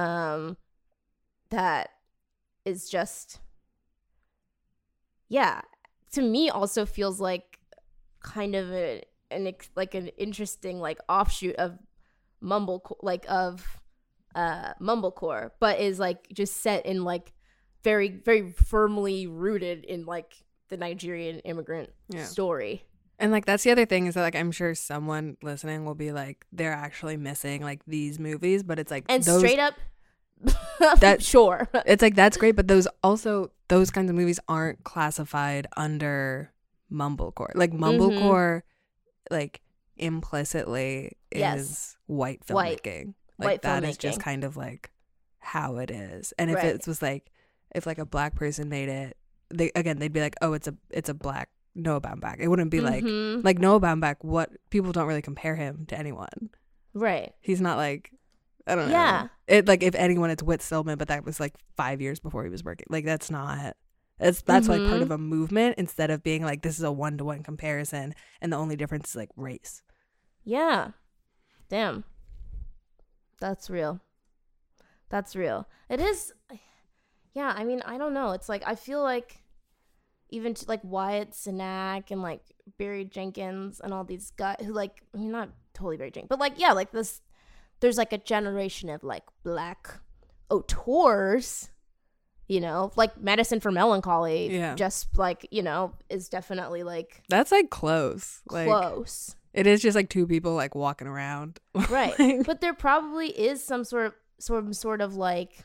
that is just, yeah, to me also feels like kind of an interesting like offshoot of mumblecore, but is like just set in like very, very firmly rooted in like the Nigerian immigrant Yeah. story. And like that's the other thing, is that like I'm sure someone listening will be like, they're actually missing like these movies, but it's like And those, straight up, That- sure. it's like that's great, but those kinds of movies aren't classified under mumblecore. Like mumblecore, like implicitly Yes. is white White. filmmaking. Like White that is just filmmaking. kind of like how it is. And if Right. it was like, if like a black person made it, they'd be like, oh, it's a black Noah Baumbach. It wouldn't be like Mhm. like Noah Baumbach. What people don't really compare him to anyone. Right. He's not like, I don't know. Yeah. It like if anyone, it's Whit Stillman, but that was like 5 years before he was working. Like that's not. That's like part of a movement instead of being like this is a 1-to-1 comparison and the only difference is like race. Yeah. Damn. That's real. That's real. It is. Yeah. I mean, I don't know. It's like I feel like even like Wyatt Cenac and like Barry Jenkins and all these guys who like, I mean, not totally Barry Jenkins, but like, yeah, like this, there's like a generation of like black auteurs, you know, like Medicine for Melancholy. Yeah. Just like, you know, is definitely like That's like close. Like close. it is just like two people like walking around. Right. Like, But there probably is some sort of like,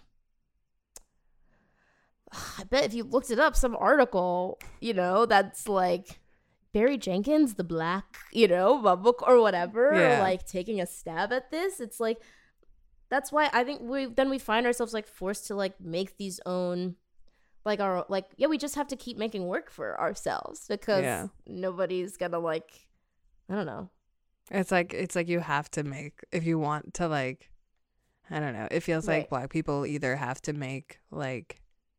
I bet if you looked it up, some article, you know, that's like Barry Jenkins, the black, you know, book or whatever, Yeah. like taking a stab at this. It's like, that's why I think we find ourselves like forced to like make these own, like our, like, yeah, we just have to keep making work for ourselves because Yeah. nobody's gonna like, I don't know. it's like you have to make if you want to like, I don't know. It feels like Right. black people either have to make like,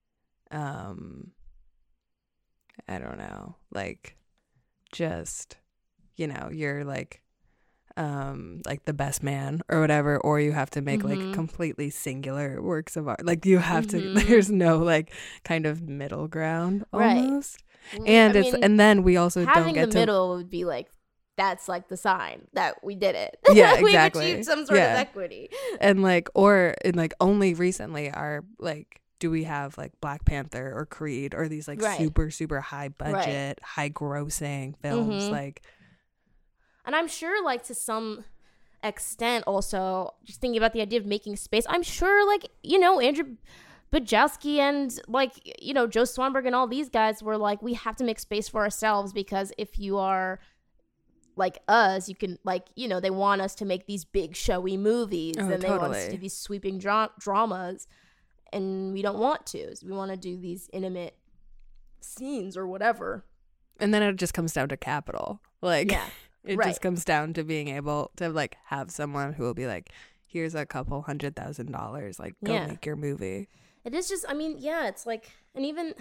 I don't know, like just, you know, you're like the best man or whatever, or you have to make like completely singular works of art. Like you have to, there's no like kind of middle ground Right. almost. And I it's mean, and then we also don't having get the to middle would be like, that's like the sign that we did it. Yeah, We've exactly. achieved some sort Yeah. of equity. and like or and like only recently are like do we have like Black Panther or Creed or these like Right. super high budget high grossing films like And I'm sure, like, to some extent, also, just thinking about the idea of making space, I'm sure, like, you know, Andrew Bajowski and, like, you know, Joe Swanberg and all these guys were like, we have to make space for ourselves because if you are like us, you can, like, you know, they want us to make these big showy movies Oh, and they want us to totally. do these sweeping dramas, and we don't want to. So we want to do these intimate scenes or whatever. and then it just comes down to capital. Like Yeah. it Right. just comes down to being able to like have someone who will be like, here's a couple $100,000, like go Yeah. make your movie. It is just, I mean, yeah, it's like, and even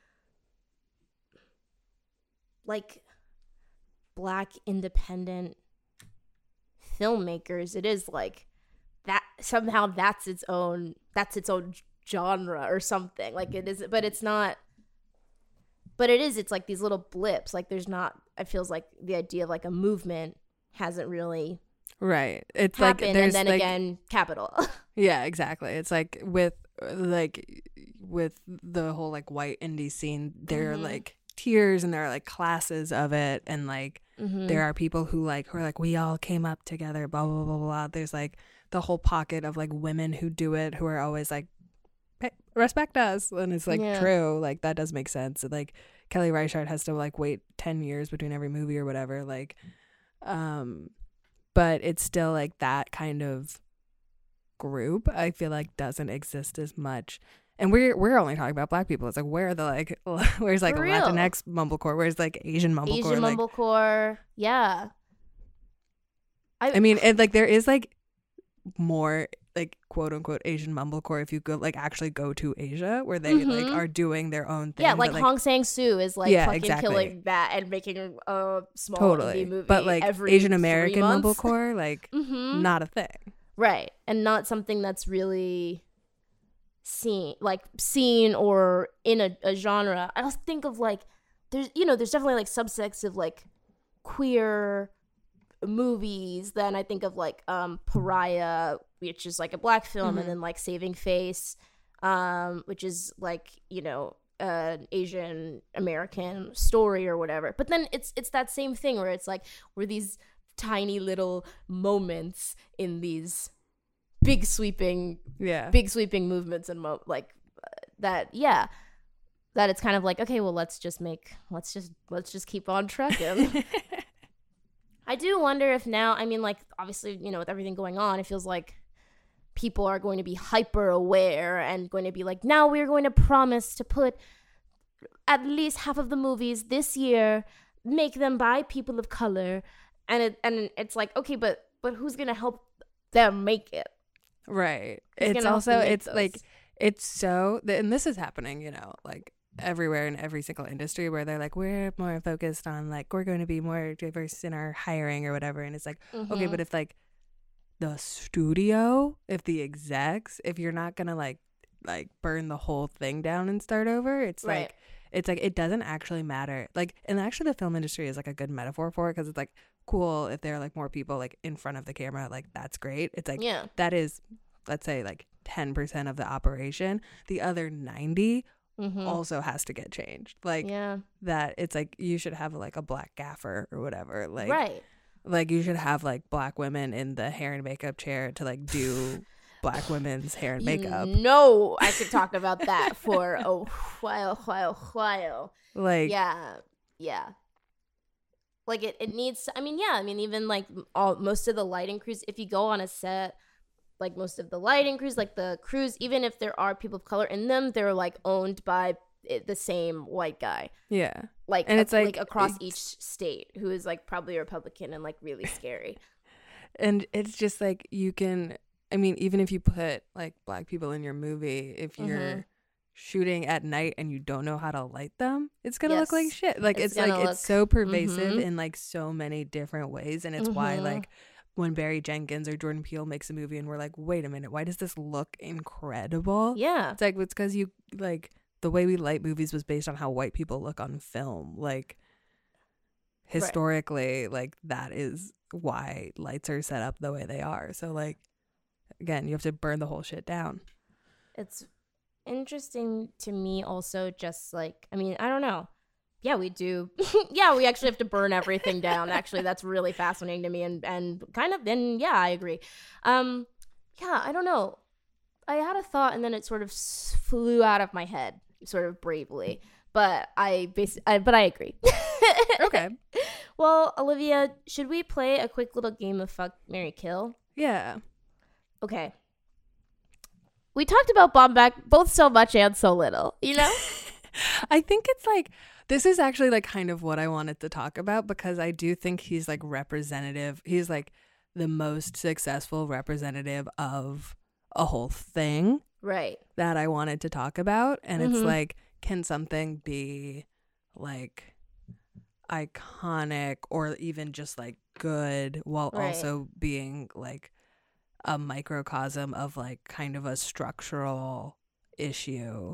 like black independent filmmakers, it is like that somehow that's its own genre or something. Like it is, but it's not, but it is, it's like these little blips. Like there's not, it feels like the idea of like a movement hasn't really Right. It's happened. like there's And then like, again, capital. yeah, exactly. It's like with the whole like white indie scene, there are like tiers and there are like classes of it, and like there are people who are like we all came up together, blah blah blah blah. There's like the whole pocket of like women who do it, who are always like, hey, respect us, and it's like Yeah. true, like that does make sense. Like Kelly Reichardt has to like wait 10 years between every movie or whatever, like but it's still like that kind of group I feel like doesn't exist as much. And we're only talking about black people. It's like where are the like where's like For real. Latinx mumblecore, where's like Asian mumblecore? Asian like, mumblecore, yeah. I mean, and like there is like more like quote unquote Asian mumblecore if you go like actually go to Asia, where they like are doing their own thing. Yeah, like, but, Hong Sang-soo is like Yeah, fucking exactly. killing that and making a small totally. indie movie But like every Asian 3 American months. mumblecore, like not a thing. Right, and not something that's really seen or in a genre. I also think of like there's definitely like subsects of like queer movies. Then I think of like Pariah, which is like a black film, and then like Saving Face, which is like, you know, an Asian American story or whatever. But then it's that same thing where it's like we're these tiny little moments in these big sweeping movements and that it's kind of like, okay, well, let's just keep on trucking. I do wonder if now, I mean, like, obviously, you know, with everything going on, it feels like people are going to be hyper aware and going to be like, now we're going to promise to put at least half of the movies this year, make them by people of color, and it's like, okay, but who's gonna help them make it? Right. Who's It's gonna help also them make it's those? like it's so and this is happening, you know, like everywhere in every single industry where they're like, we're more focused on like we're going to be more diverse in our hiring or whatever, and it's like, okay, but if like the studio, if the execs, if you're not gonna like burn the whole thing down and start over, it's Right. like it doesn't actually matter. Like, and actually the film industry is like a good metaphor for it, because it's like cool if there are like more people like in front of the camera, like that's great. It's like Yeah. that is, let's say, like 10% of the operation. The other 90 also has to get changed. Like Yeah. that it's like you should have like a black gaffer or whatever. Like Right. like you should have like black women in the hair and makeup chair to like do black women's hair and makeup. No, I could talk about that for a while. Like Yeah. Like it needs, I mean, even like most of the lighting crews, if you go on a set, like most of the lighting crews, like the crews, even if there are people of color in them, they're like owned by the same white guy. yeah. Like, And it's like across it's- each state, who is like probably a Republican and like really scary. And it's just like you can, I mean, even if you put like black people in your movie, if you're shooting at night and you don't know how to light them, it's gonna look like Yes. shit. Like It's it's like gonna it's so pervasive Mhm. in like so many different ways, and it's why like when Barry Jenkins or Jordan Peele makes a movie and we're like, wait a minute, why does this look incredible? Yeah. It's like it's because you like the way we light movies was based on how white people look on film. Like historically, like that is why lights are set up the way they are. So like again, you have to burn the whole shit down. It's interesting to me also, just like, I mean, I don't know. Yeah, we do. Yeah, we actually have to burn everything down. Actually, that's really fascinating to me, and kind of, and yeah, I agree. Yeah, I don't know. I had a thought and then it sort of flew out of my head, sort of bravely. But I agree. Okay. Well, Olivia, should we play a quick little game of Fuck, Marry, Kill? Yeah. Okay. We talked about Baumbach both so much and so little, you know? I think it's like this is actually like kind of what I wanted to talk about, because I do think he's like representative. He's like the most successful representative of a whole thing Right. that I wanted to talk about. And it's like, can something be like iconic or even just like good while Right. also being like a microcosm of like kind of a structural issue?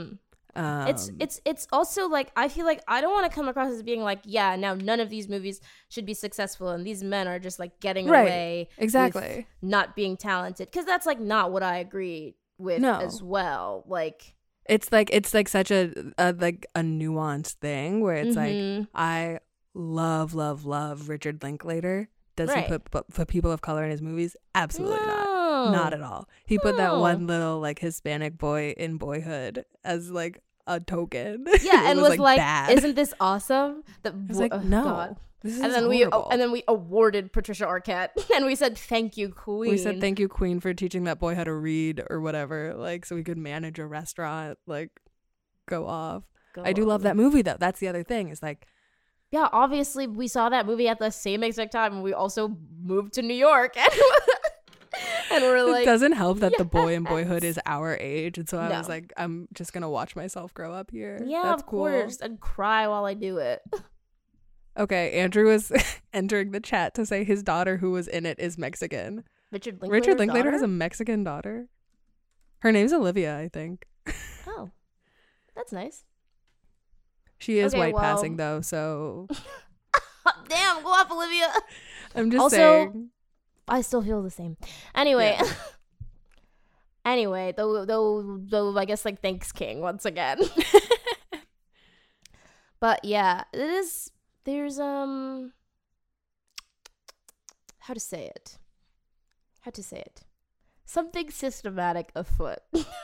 It's also like, I feel like I don't want to come across as being like, yeah, now none of these movies should be successful and these men are just like getting Right. away Exactly. with not being talented, because that's like not what I agree with No. as well. Like, It's like such a like a nuanced thing where it's Mhm. like I love Richard Linklater. Does Right. he put people of color in his movies? Absolutely No. not at all. He put that No. one little like Hispanic boy in Boyhood as like a token. yeah, It and was like, bad. isn't this awesome? That I was like, no, this is And then horrible. we awarded Patricia Arquette, and we said thank you, Queen. We said thank you, Queen, for teaching that boy how to read or whatever, like so we could manage a restaurant. Like, go off. Go I do love on. that movie though. That's the other thing. Is like, Yeah, obviously we saw that movie at the same exact time, and we also moved to New York, and we're it like, doesn't help that the boy in yes. Boyhood is our age, and so I No. was like, I'm just gonna watch myself grow up here. yeah, That's of cool. course, and cry while I do it. Okay, Andrew was entering the chat to say his daughter who was in it is Mexican. Richard Linklater's Richard Linklater daughter? has a Mexican daughter. Her name's Olivia, I think. Oh, that's nice. She is Okay, white well- passing though, so Damn, go off, Olivia. I'm just Also- saying. I still feel the same. Anyway. Yeah. Anyway, though, I guess like thanks King once again. But yeah, there's how to say it? Something systematic afoot.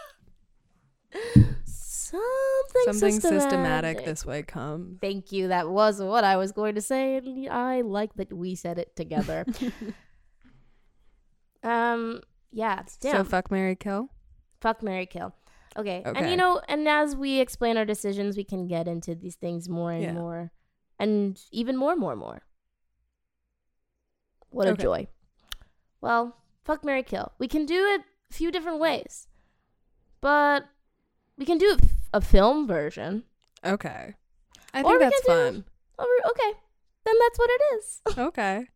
Something systematic this way comes. Thank you. That was what I was going to say. And I like that we said it together. Yeah. Damn. So fuck, marry, kill. Fuck, marry, kill. Okay. And Okay. you know, and as we explain our decisions, we can get into these things more and Yeah. more. And even more. What a Okay. joy. Well, fuck, marry, kill. We can do it a few different ways. But we can do a film version. Okay. I Or think we that's can do- fun. Okay. Then that's what it is. Okay.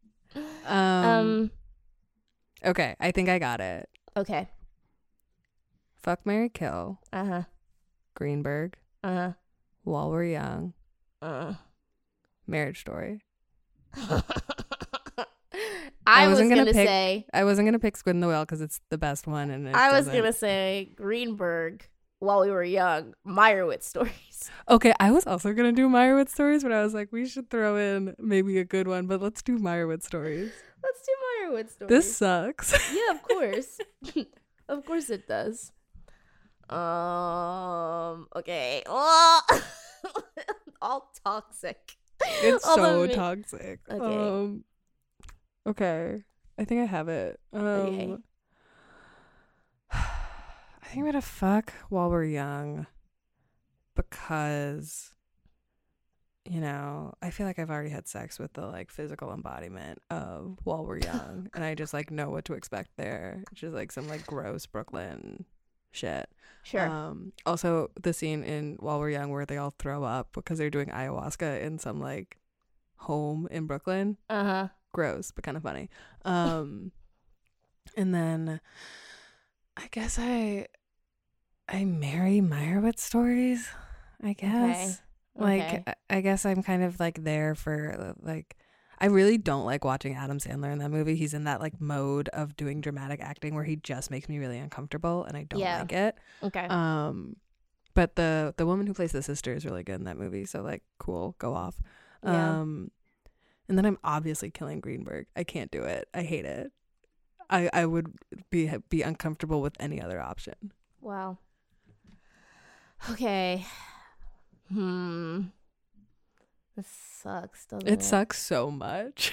Okay, I think I got it. Okay. Fuck, marry, kill. Uh-huh. Greenberg. Uh-huh. While We're Young. Uh. Marriage Story. I was wasn't gonna gonna pick- say I wasn't gonna pick Squid and the Whale because it's the best one, and I was gonna say Greenberg, While We Were Young, Meyerowitz stories. Okay, I was also gonna do Meyerowitz stories, but I was like, we should throw in maybe a good one, but let's do Meyerowitz stories. Let's do Meyerowitz stories. This sucks. Yeah, of course. Of course it does. Okay. All toxic. It's All so of me. toxic. Okay. Okay. I think I have it. Okay. I think I'm gonna fuck While We're Young because, you know, I feel like I've already had sex with the like physical embodiment of While We're Young, and I just like know what to expect there. It's just like some like gross Brooklyn shit. Sure. Also, the scene in While We're Young where they all throw up because they're doing ayahuasca in some like home in Brooklyn. Uh-huh. Gross, but kind of funny. And then I guess I marry Meyerowitz stories, I guess. Okay. Like I guess I'm kind of like there for like I really don't like watching Adam Sandler in that movie. He's in that like mode of doing dramatic acting where he just makes me really uncomfortable and I don't Yeah. like it. Okay. But the woman who plays the sister is really good in that movie, so like cool, go off. Yeah. And then I'm obviously killing Greenberg. I can't do it. I hate it. I would be uncomfortable with any other option. Wow. Okay. This sucks, doesn't it? It sucks so much.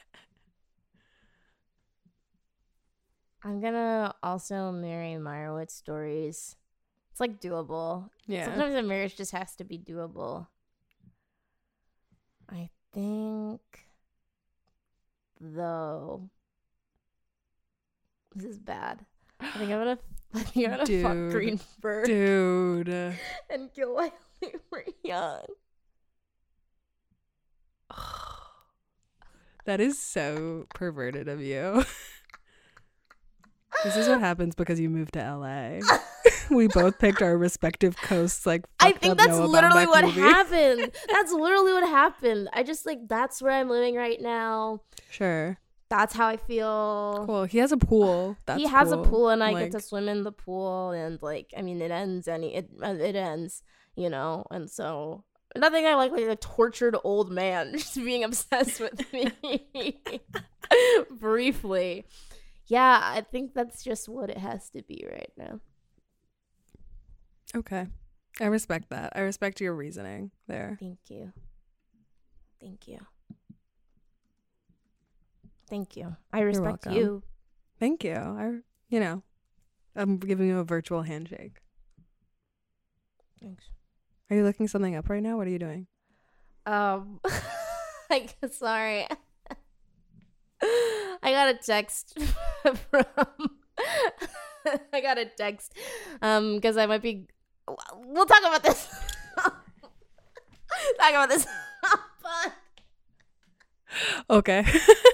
I'm gonna also marry Meyerowitz stories. It's like doable. Yeah. Sometimes a marriage just has to be doable. I think, though, this is bad. I think I'm gonna fuck Dude. Greenberg Dude. and kill While We Were Young. That is so perverted of you. This is what happens because you moved to LA. We both picked our respective coasts. Like, I fucked think up that's Noah literally Baumbach what movie. happened. That's literally what happened. I just like that's where I'm living right now. Sure. That's how I feel. Cool. He has a pool. That's He has cool. a pool, and I Like, get to swim in the pool, and like, I mean, it ends, you know, and so nothing. I like a tortured old man just being obsessed with me briefly. Yeah, I think that's just what it has to be right now. Okay. I respect that. I respect your reasoning there. Thank you. Thank you. Thank you. I respect welcome. you. Thank you. I'm giving you a virtual handshake. Thanks. Are you looking something up right now? What are you doing? Sorry. I got a text because I might be. We'll talk about this. Talk about this. Okay.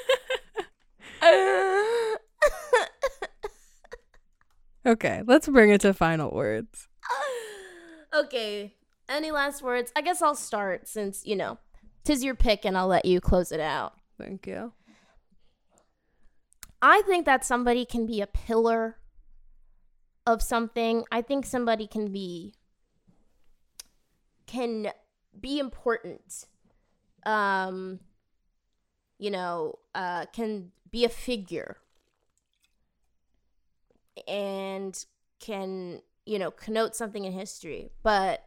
Okay, let's bring it to final words. Okay. Any last words? I guess I'll start since, you know, 'tis your pick and I'll let you close it out. Thank you. I think that somebody can be a pillar of something. I think somebody can be important. Can be a figure and can, connote something in history. But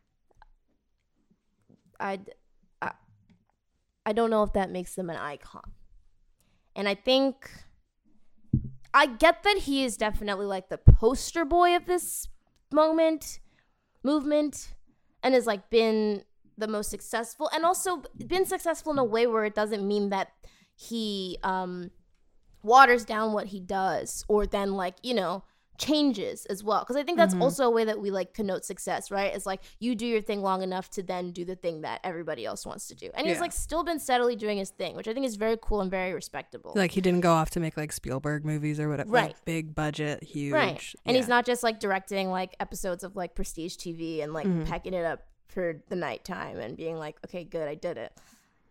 I don't know if that makes them an icon. And I think I get that he is definitely like the poster boy of this movement, and has like been the most successful, and also been successful in a way where it doesn't mean that he waters down what he does, or then like, you know, changes as well, because I think that's also a way that we like connote success, right? It's like you do your thing long enough to then do the thing that everybody else wants to do, and he's like still been steadily doing his thing, which I think is very cool and very respectable. Like he didn't go off to make like Spielberg movies or whatever, Right. like big budget, huge, right? And yeah. he's not just like directing like episodes of like prestige TV and like packing it up for the nighttime and being like, okay, good, I did it.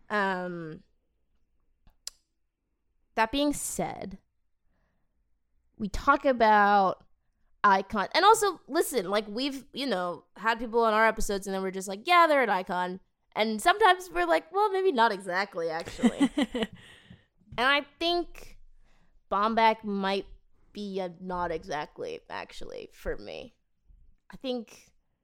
That being said, we talk about Icon, and also listen, like we've, you know, had people on our episodes and then we're just like, yeah, they're an icon, and sometimes we're like, well, maybe not exactly actually. And I think Baumbach might be a not exactly actually for me. I think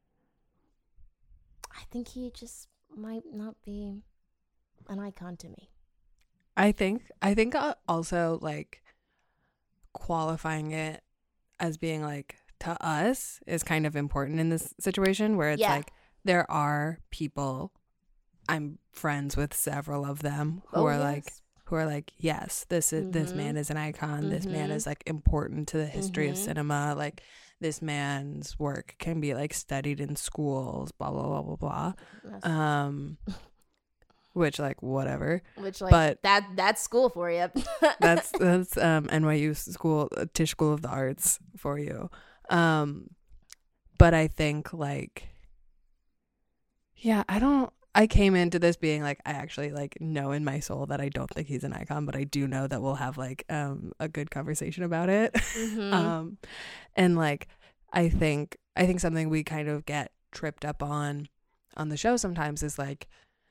he just might not be an icon to me. I think also like qualifying it as being like to us is kind of important in this situation, where it's like there are people, I'm friends with several of them who are like, yes, this man is an icon. This man is like important to the history of cinema. Like this man's work can be like studied in schools, blah blah blah blah blah. Which like whatever. Which like, but that's school for you. that's NYU school, Tisch School of the Arts for you. But I think like, yeah, I came into this being like, I actually like know in my soul that I don't think he's an icon, but I do know that we'll have like a good conversation about it. And like I think something we kind of get tripped up on the show sometimes is like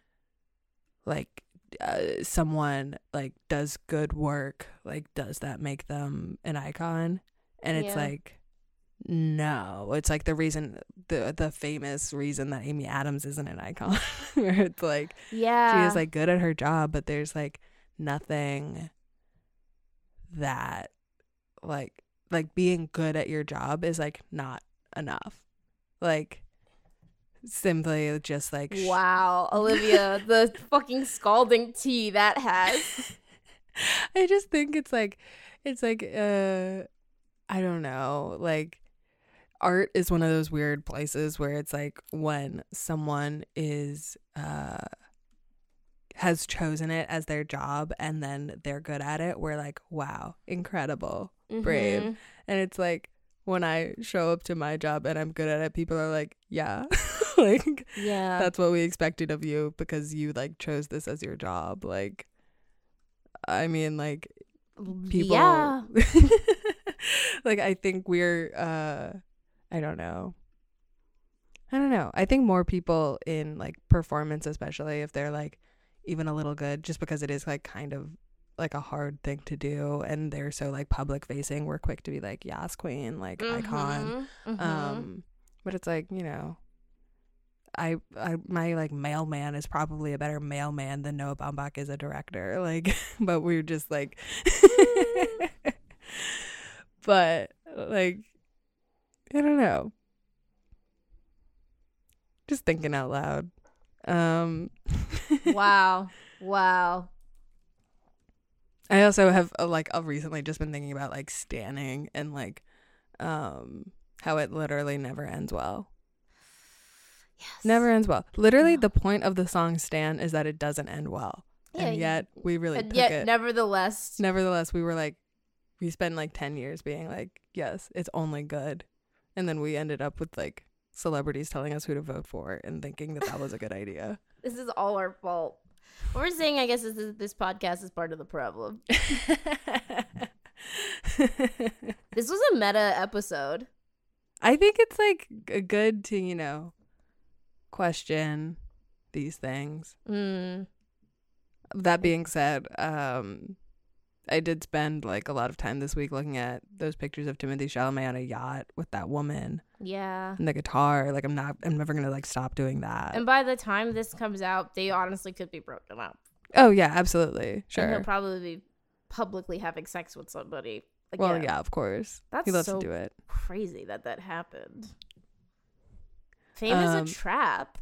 someone like does good work, like does that make them an icon? And it's like, no, it's like the reason, the famous reason that Amy Adams isn't an icon, where it's like, she is like good at her job, but there's like nothing that like being good at your job is like not enough. Like simply just like, wow, Olivia, the fucking scalding tea that has. I just think it's like I don't know, like art is one of those weird places where it's like when someone is has chosen it as their job and then they're good at it, we're like, wow, incredible, brave. And it's like when I show up to my job and I'm good at it, people are like, yeah. Like, yeah, that's what we expected of you because you like chose this as your job. Like, I mean, like people, like I think we're I don't know, I think more people in like performance, especially if they're like even a little good, just because it is like kind of like a hard thing to do and they're so like public facing, we're quick to be like, yes, queen, like icon. But it's like, you know, I my like mailman is probably a better mailman than Noah Baumbach is a director, like, but we're just like but like I don't know, just thinking out loud. Wow. I also have recently just been thinking about like standing and like how it literally never ends well. Yes. Never ends well. Literally, the point of the song "Stan" is that it doesn't end well, and yet we really took it. Nevertheless, we were like, we spent like 10 years being like, yes, it's only good, and then we ended up with like celebrities telling us who to vote for and thinking that was a good idea. This is all our fault. What we're saying, I guess, is this podcast is part of the problem. This was a meta episode. I think it's like good to, you know, question these things. That being said, I did spend like a lot of time this week looking at those pictures of Timothée Chalamet on a yacht with that woman. Yeah. And the guitar. Like I'm never gonna like stop doing that. And by the time this comes out, they honestly could be broken up. Oh yeah, absolutely. Sure. And he'll probably be publicly having sex with somebody. Again. Well, yeah, of course. He loves so to do it. Crazy that happened. Fame is a trap.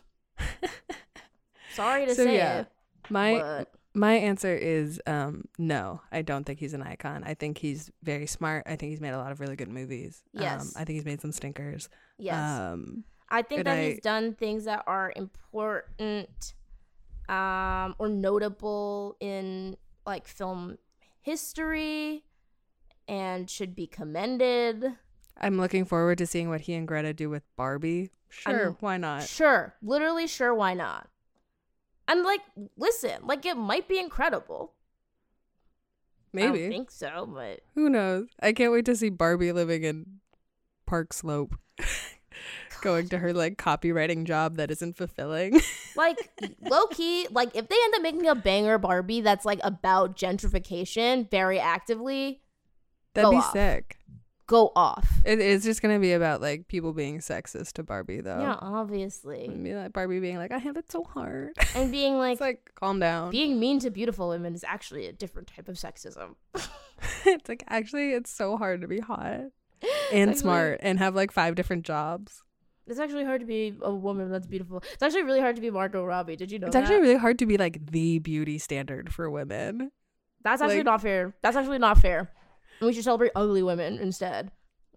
Sorry to So, say yeah. it. My But answer is no. I don't think he's an icon. I think he's very smart. I think he's made a lot of really good movies. Yes. I think he's made some stinkers. yes. And I think that he's done things that are important or notable in like film history and should be commended. I'm looking forward to seeing what he and Greta do with Barbie. Sure, why not? Sure. Literally sure, why not? And like, listen, like it might be incredible. I Maybe. don't think so, but Who knows? I can't wait to see Barbie living in Park Slope. Going to her like copywriting job that isn't fulfilling. like low key, like if they end up making a banger Barbie that's like about gentrification very actively, That'd Go be off. sick. go off. It's just gonna be about like people being sexist to Barbie though. Yeah, obviously. And be like Barbie being like, I have it so hard. And being like, It's like calm down. being mean to beautiful women is actually a different type of sexism. It's like actually it's so hard to be hot and smart and have like 5 different jobs. It's actually hard to be a woman that's beautiful. It's actually really hard to be Margot Robbie. Did you know It's that? actually really hard to be like the beauty standard for women. That's actually like- not fair. That's actually not fair. And we should celebrate ugly women instead.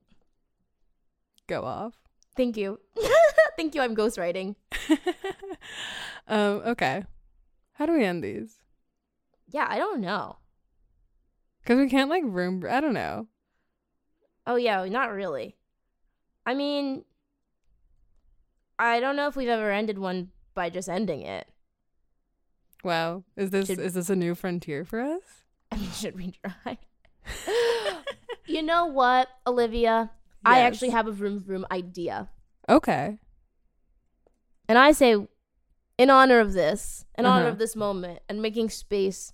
Go off. Thank you. Thank you. I'm ghostwriting. Okay. How do we end these? Yeah, I don't know. Because we can't like room. I don't know. Oh, yeah, not really. I mean, I don't know if we've ever ended one by just ending it. Wow. Is this a new frontier for us? I mean, should we try? You know what, Olivia? I Yes. actually have a vroom idea. Okay. And I say, in honor of this, in honor Uh-huh. of this moment, and making space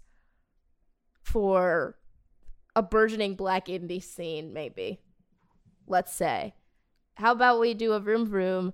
for a burgeoning black indie scene, maybe, let's say, how about we do a vroom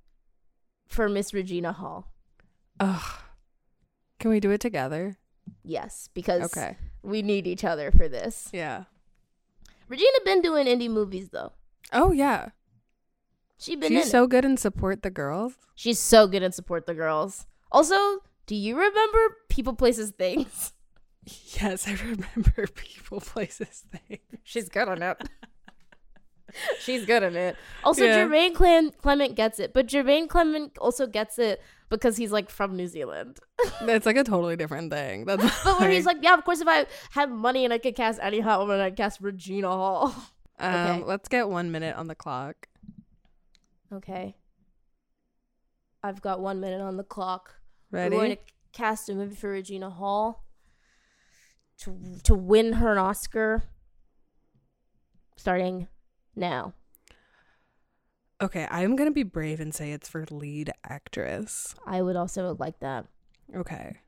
for Miss Regina Hall? Ugh. Can we do it together? Yes, because Okay. we need each other for this. Yeah. Regina been doing indie movies, though. Oh yeah. She's been in She's so good in Support the Girls. She's so good at Support the Girls. Also, do you remember People, Places, Things? Yes, I remember People, Places, Things. She's good on it. She's good at it. Also, Yeah. Jermaine Clement gets it, but Jermaine Clement also gets it because he's like from New Zealand. That's like a totally different thing. That's But where he's like, yeah, of course, if I had money and I could cast any hot woman, I'd cast Regina Hall. okay. Let's get 1 minute on the clock. Okay. I've got 1 minute on the clock. Ready? We're going to cast a movie for Regina Hall to win her an Oscar. Starting now. Okay, I'm gonna be brave and say it's for lead actress. I would also like that. Okay.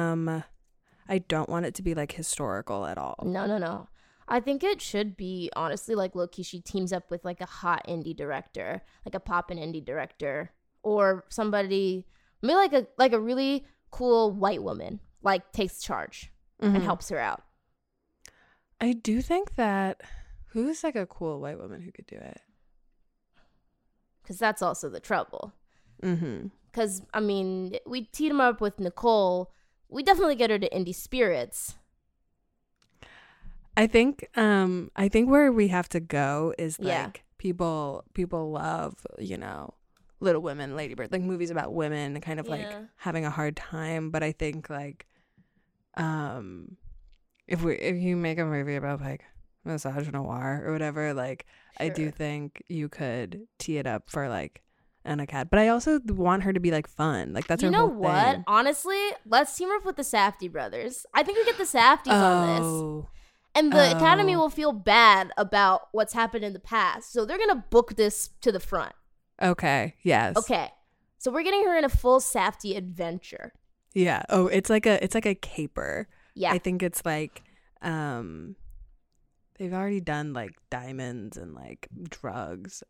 I don't want it to be like historical at all. No. I think it should be, honestly, like low-key, she teams up with like a hot indie director, like a poppin' indie director, or somebody, maybe like a really cool white woman, like takes charge and helps her out. I do think that who's like a cool white woman who could do it? Because that's also the trouble. Mm-hmm. Because, I mean, we teed him up with Nicole. We definitely get her to Indie Spirits. I think where we have to go is like Yeah. people love, Little Women, Lady Bird, like movies about women kind of like Yeah. having a hard time. But I think like if you make a movie about like misogynoir or whatever, like I do Sure. think you could tee it up for like Anna Cat. But I also want her to be like fun. Like that's You her know whole what? thing. Honestly, let's team up with the Safdie brothers. I think we get the Safdies on this. Oh. And the Academy Oh. will feel bad about what's happened in the past. So they're going to book this to the front. Okay. Yes. Okay. So we're getting her in a full Safdie adventure. Yeah. Oh, it's like a caper. Yeah. I think it's like they've already done like diamonds and like drugs.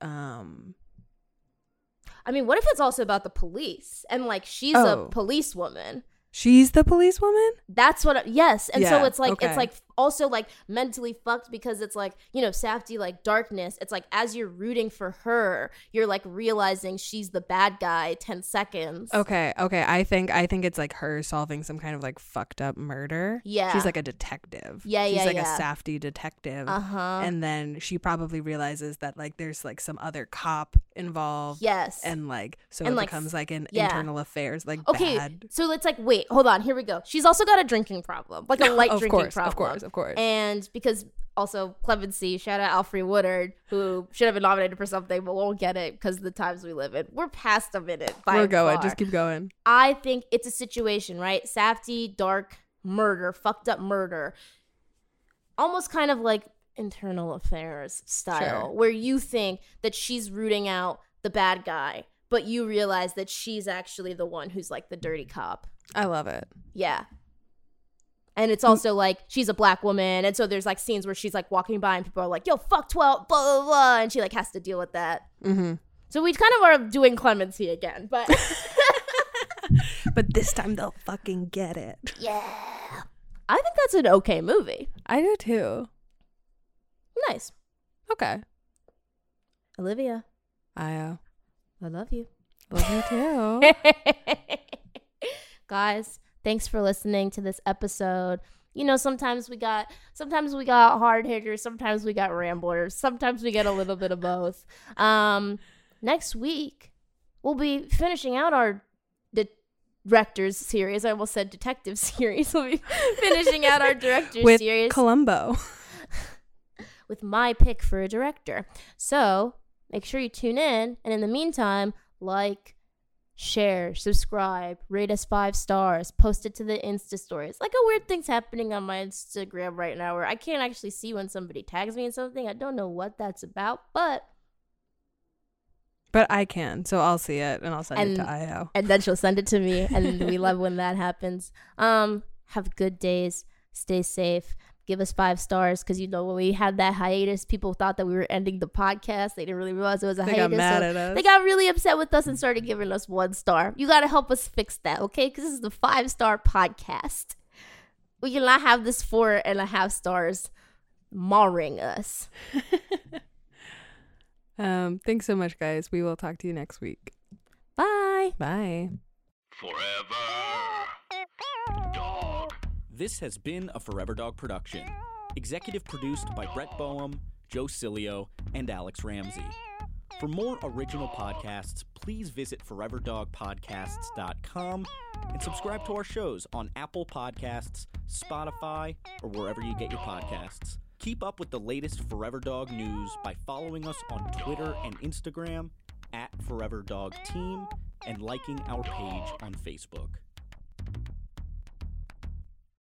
I mean, what if it's also about the police and like she's Oh. a policewoman? She's the policewoman? That's what yes. And so Yeah, it's like okay. also like mentally fucked because it's like, you know, Safdie, like darkness. It's like as you're rooting for her, you're like realizing she's the bad guy 10 seconds. Okay. I think it's like her solving some kind of like fucked up murder. Yeah. She's like a detective. Yeah, She's yeah, like yeah. a Safdie detective. Uh-huh. And then she probably realizes that like there's like some other cop involved. Yes. And like so And, it like, becomes like an yeah. internal affairs like Okay, bad. so it's like, wait, hold on, here we go. She's also got a drinking problem, like a light Of drinking course, problem. of course. And because also clemency, shout out Alfre Woodard, who should have been nominated for something, but won't get it because of the times we live in. We're past a minute. We're going. far. Just keep going. I think it's a situation, right? Safdie, dark murder, fucked up murder. Almost kind of like internal affairs style, Sure. where you think that she's rooting out the bad guy, but you realize that she's actually the one who's like the dirty cop. I love it. Yeah. And it's also like she's a black woman, and so there's like scenes where she's like walking by and people are like, yo, fuck 12, blah, blah, blah, and she like has to deal with that. Mm-hmm. So we kind of are doing clemency again, but But this time they'll fucking get it. yeah. I think that's an okay movie. I do too. Nice. Okay. Olivia, I love you. love you too. Guys, thanks for listening to this episode. You know, sometimes we got hard hitters, sometimes we got ramblers, sometimes we get a little bit of both. Next week we'll be finishing out our director's series. I almost said detective series. We'll be finishing out our director's With series Columbo. with my pick for a director. So make sure you tune in, and in the meantime, like, share, subscribe, rate us 5 stars, post it to the Insta stories. Like a weird thing's happening on my Instagram right now where I can't actually see when somebody tags me in something. I don't know what that's about, but But I can, so I'll see it and I'll send it to Io. and then she'll send it to me, and we love when that happens. Have good days, stay safe, give us 5 stars, because you know when we had that hiatus, people thought that we were ending the podcast. They didn't really realize it was a They hiatus. got mad so at us. They got really upset with us and started giving us 1 star. You got to help us fix that, okay? Because this is the 5-star podcast. We cannot have this 4.5 stars marring us. Thanks so much, guys. We will talk to you next week. Bye. Bye. Forever Dog. This has been a Forever Dog production. Executive produced by Brett Boehm, Joe Cilio, and Alex Ramsey. For more original podcasts, please visit foreverdogpodcasts.com and subscribe to our shows on Apple Podcasts, Spotify, or wherever you get your podcasts. Keep up with the latest Forever Dog news by following us on Twitter and Instagram @ForeverDogTeam and liking our page on Facebook.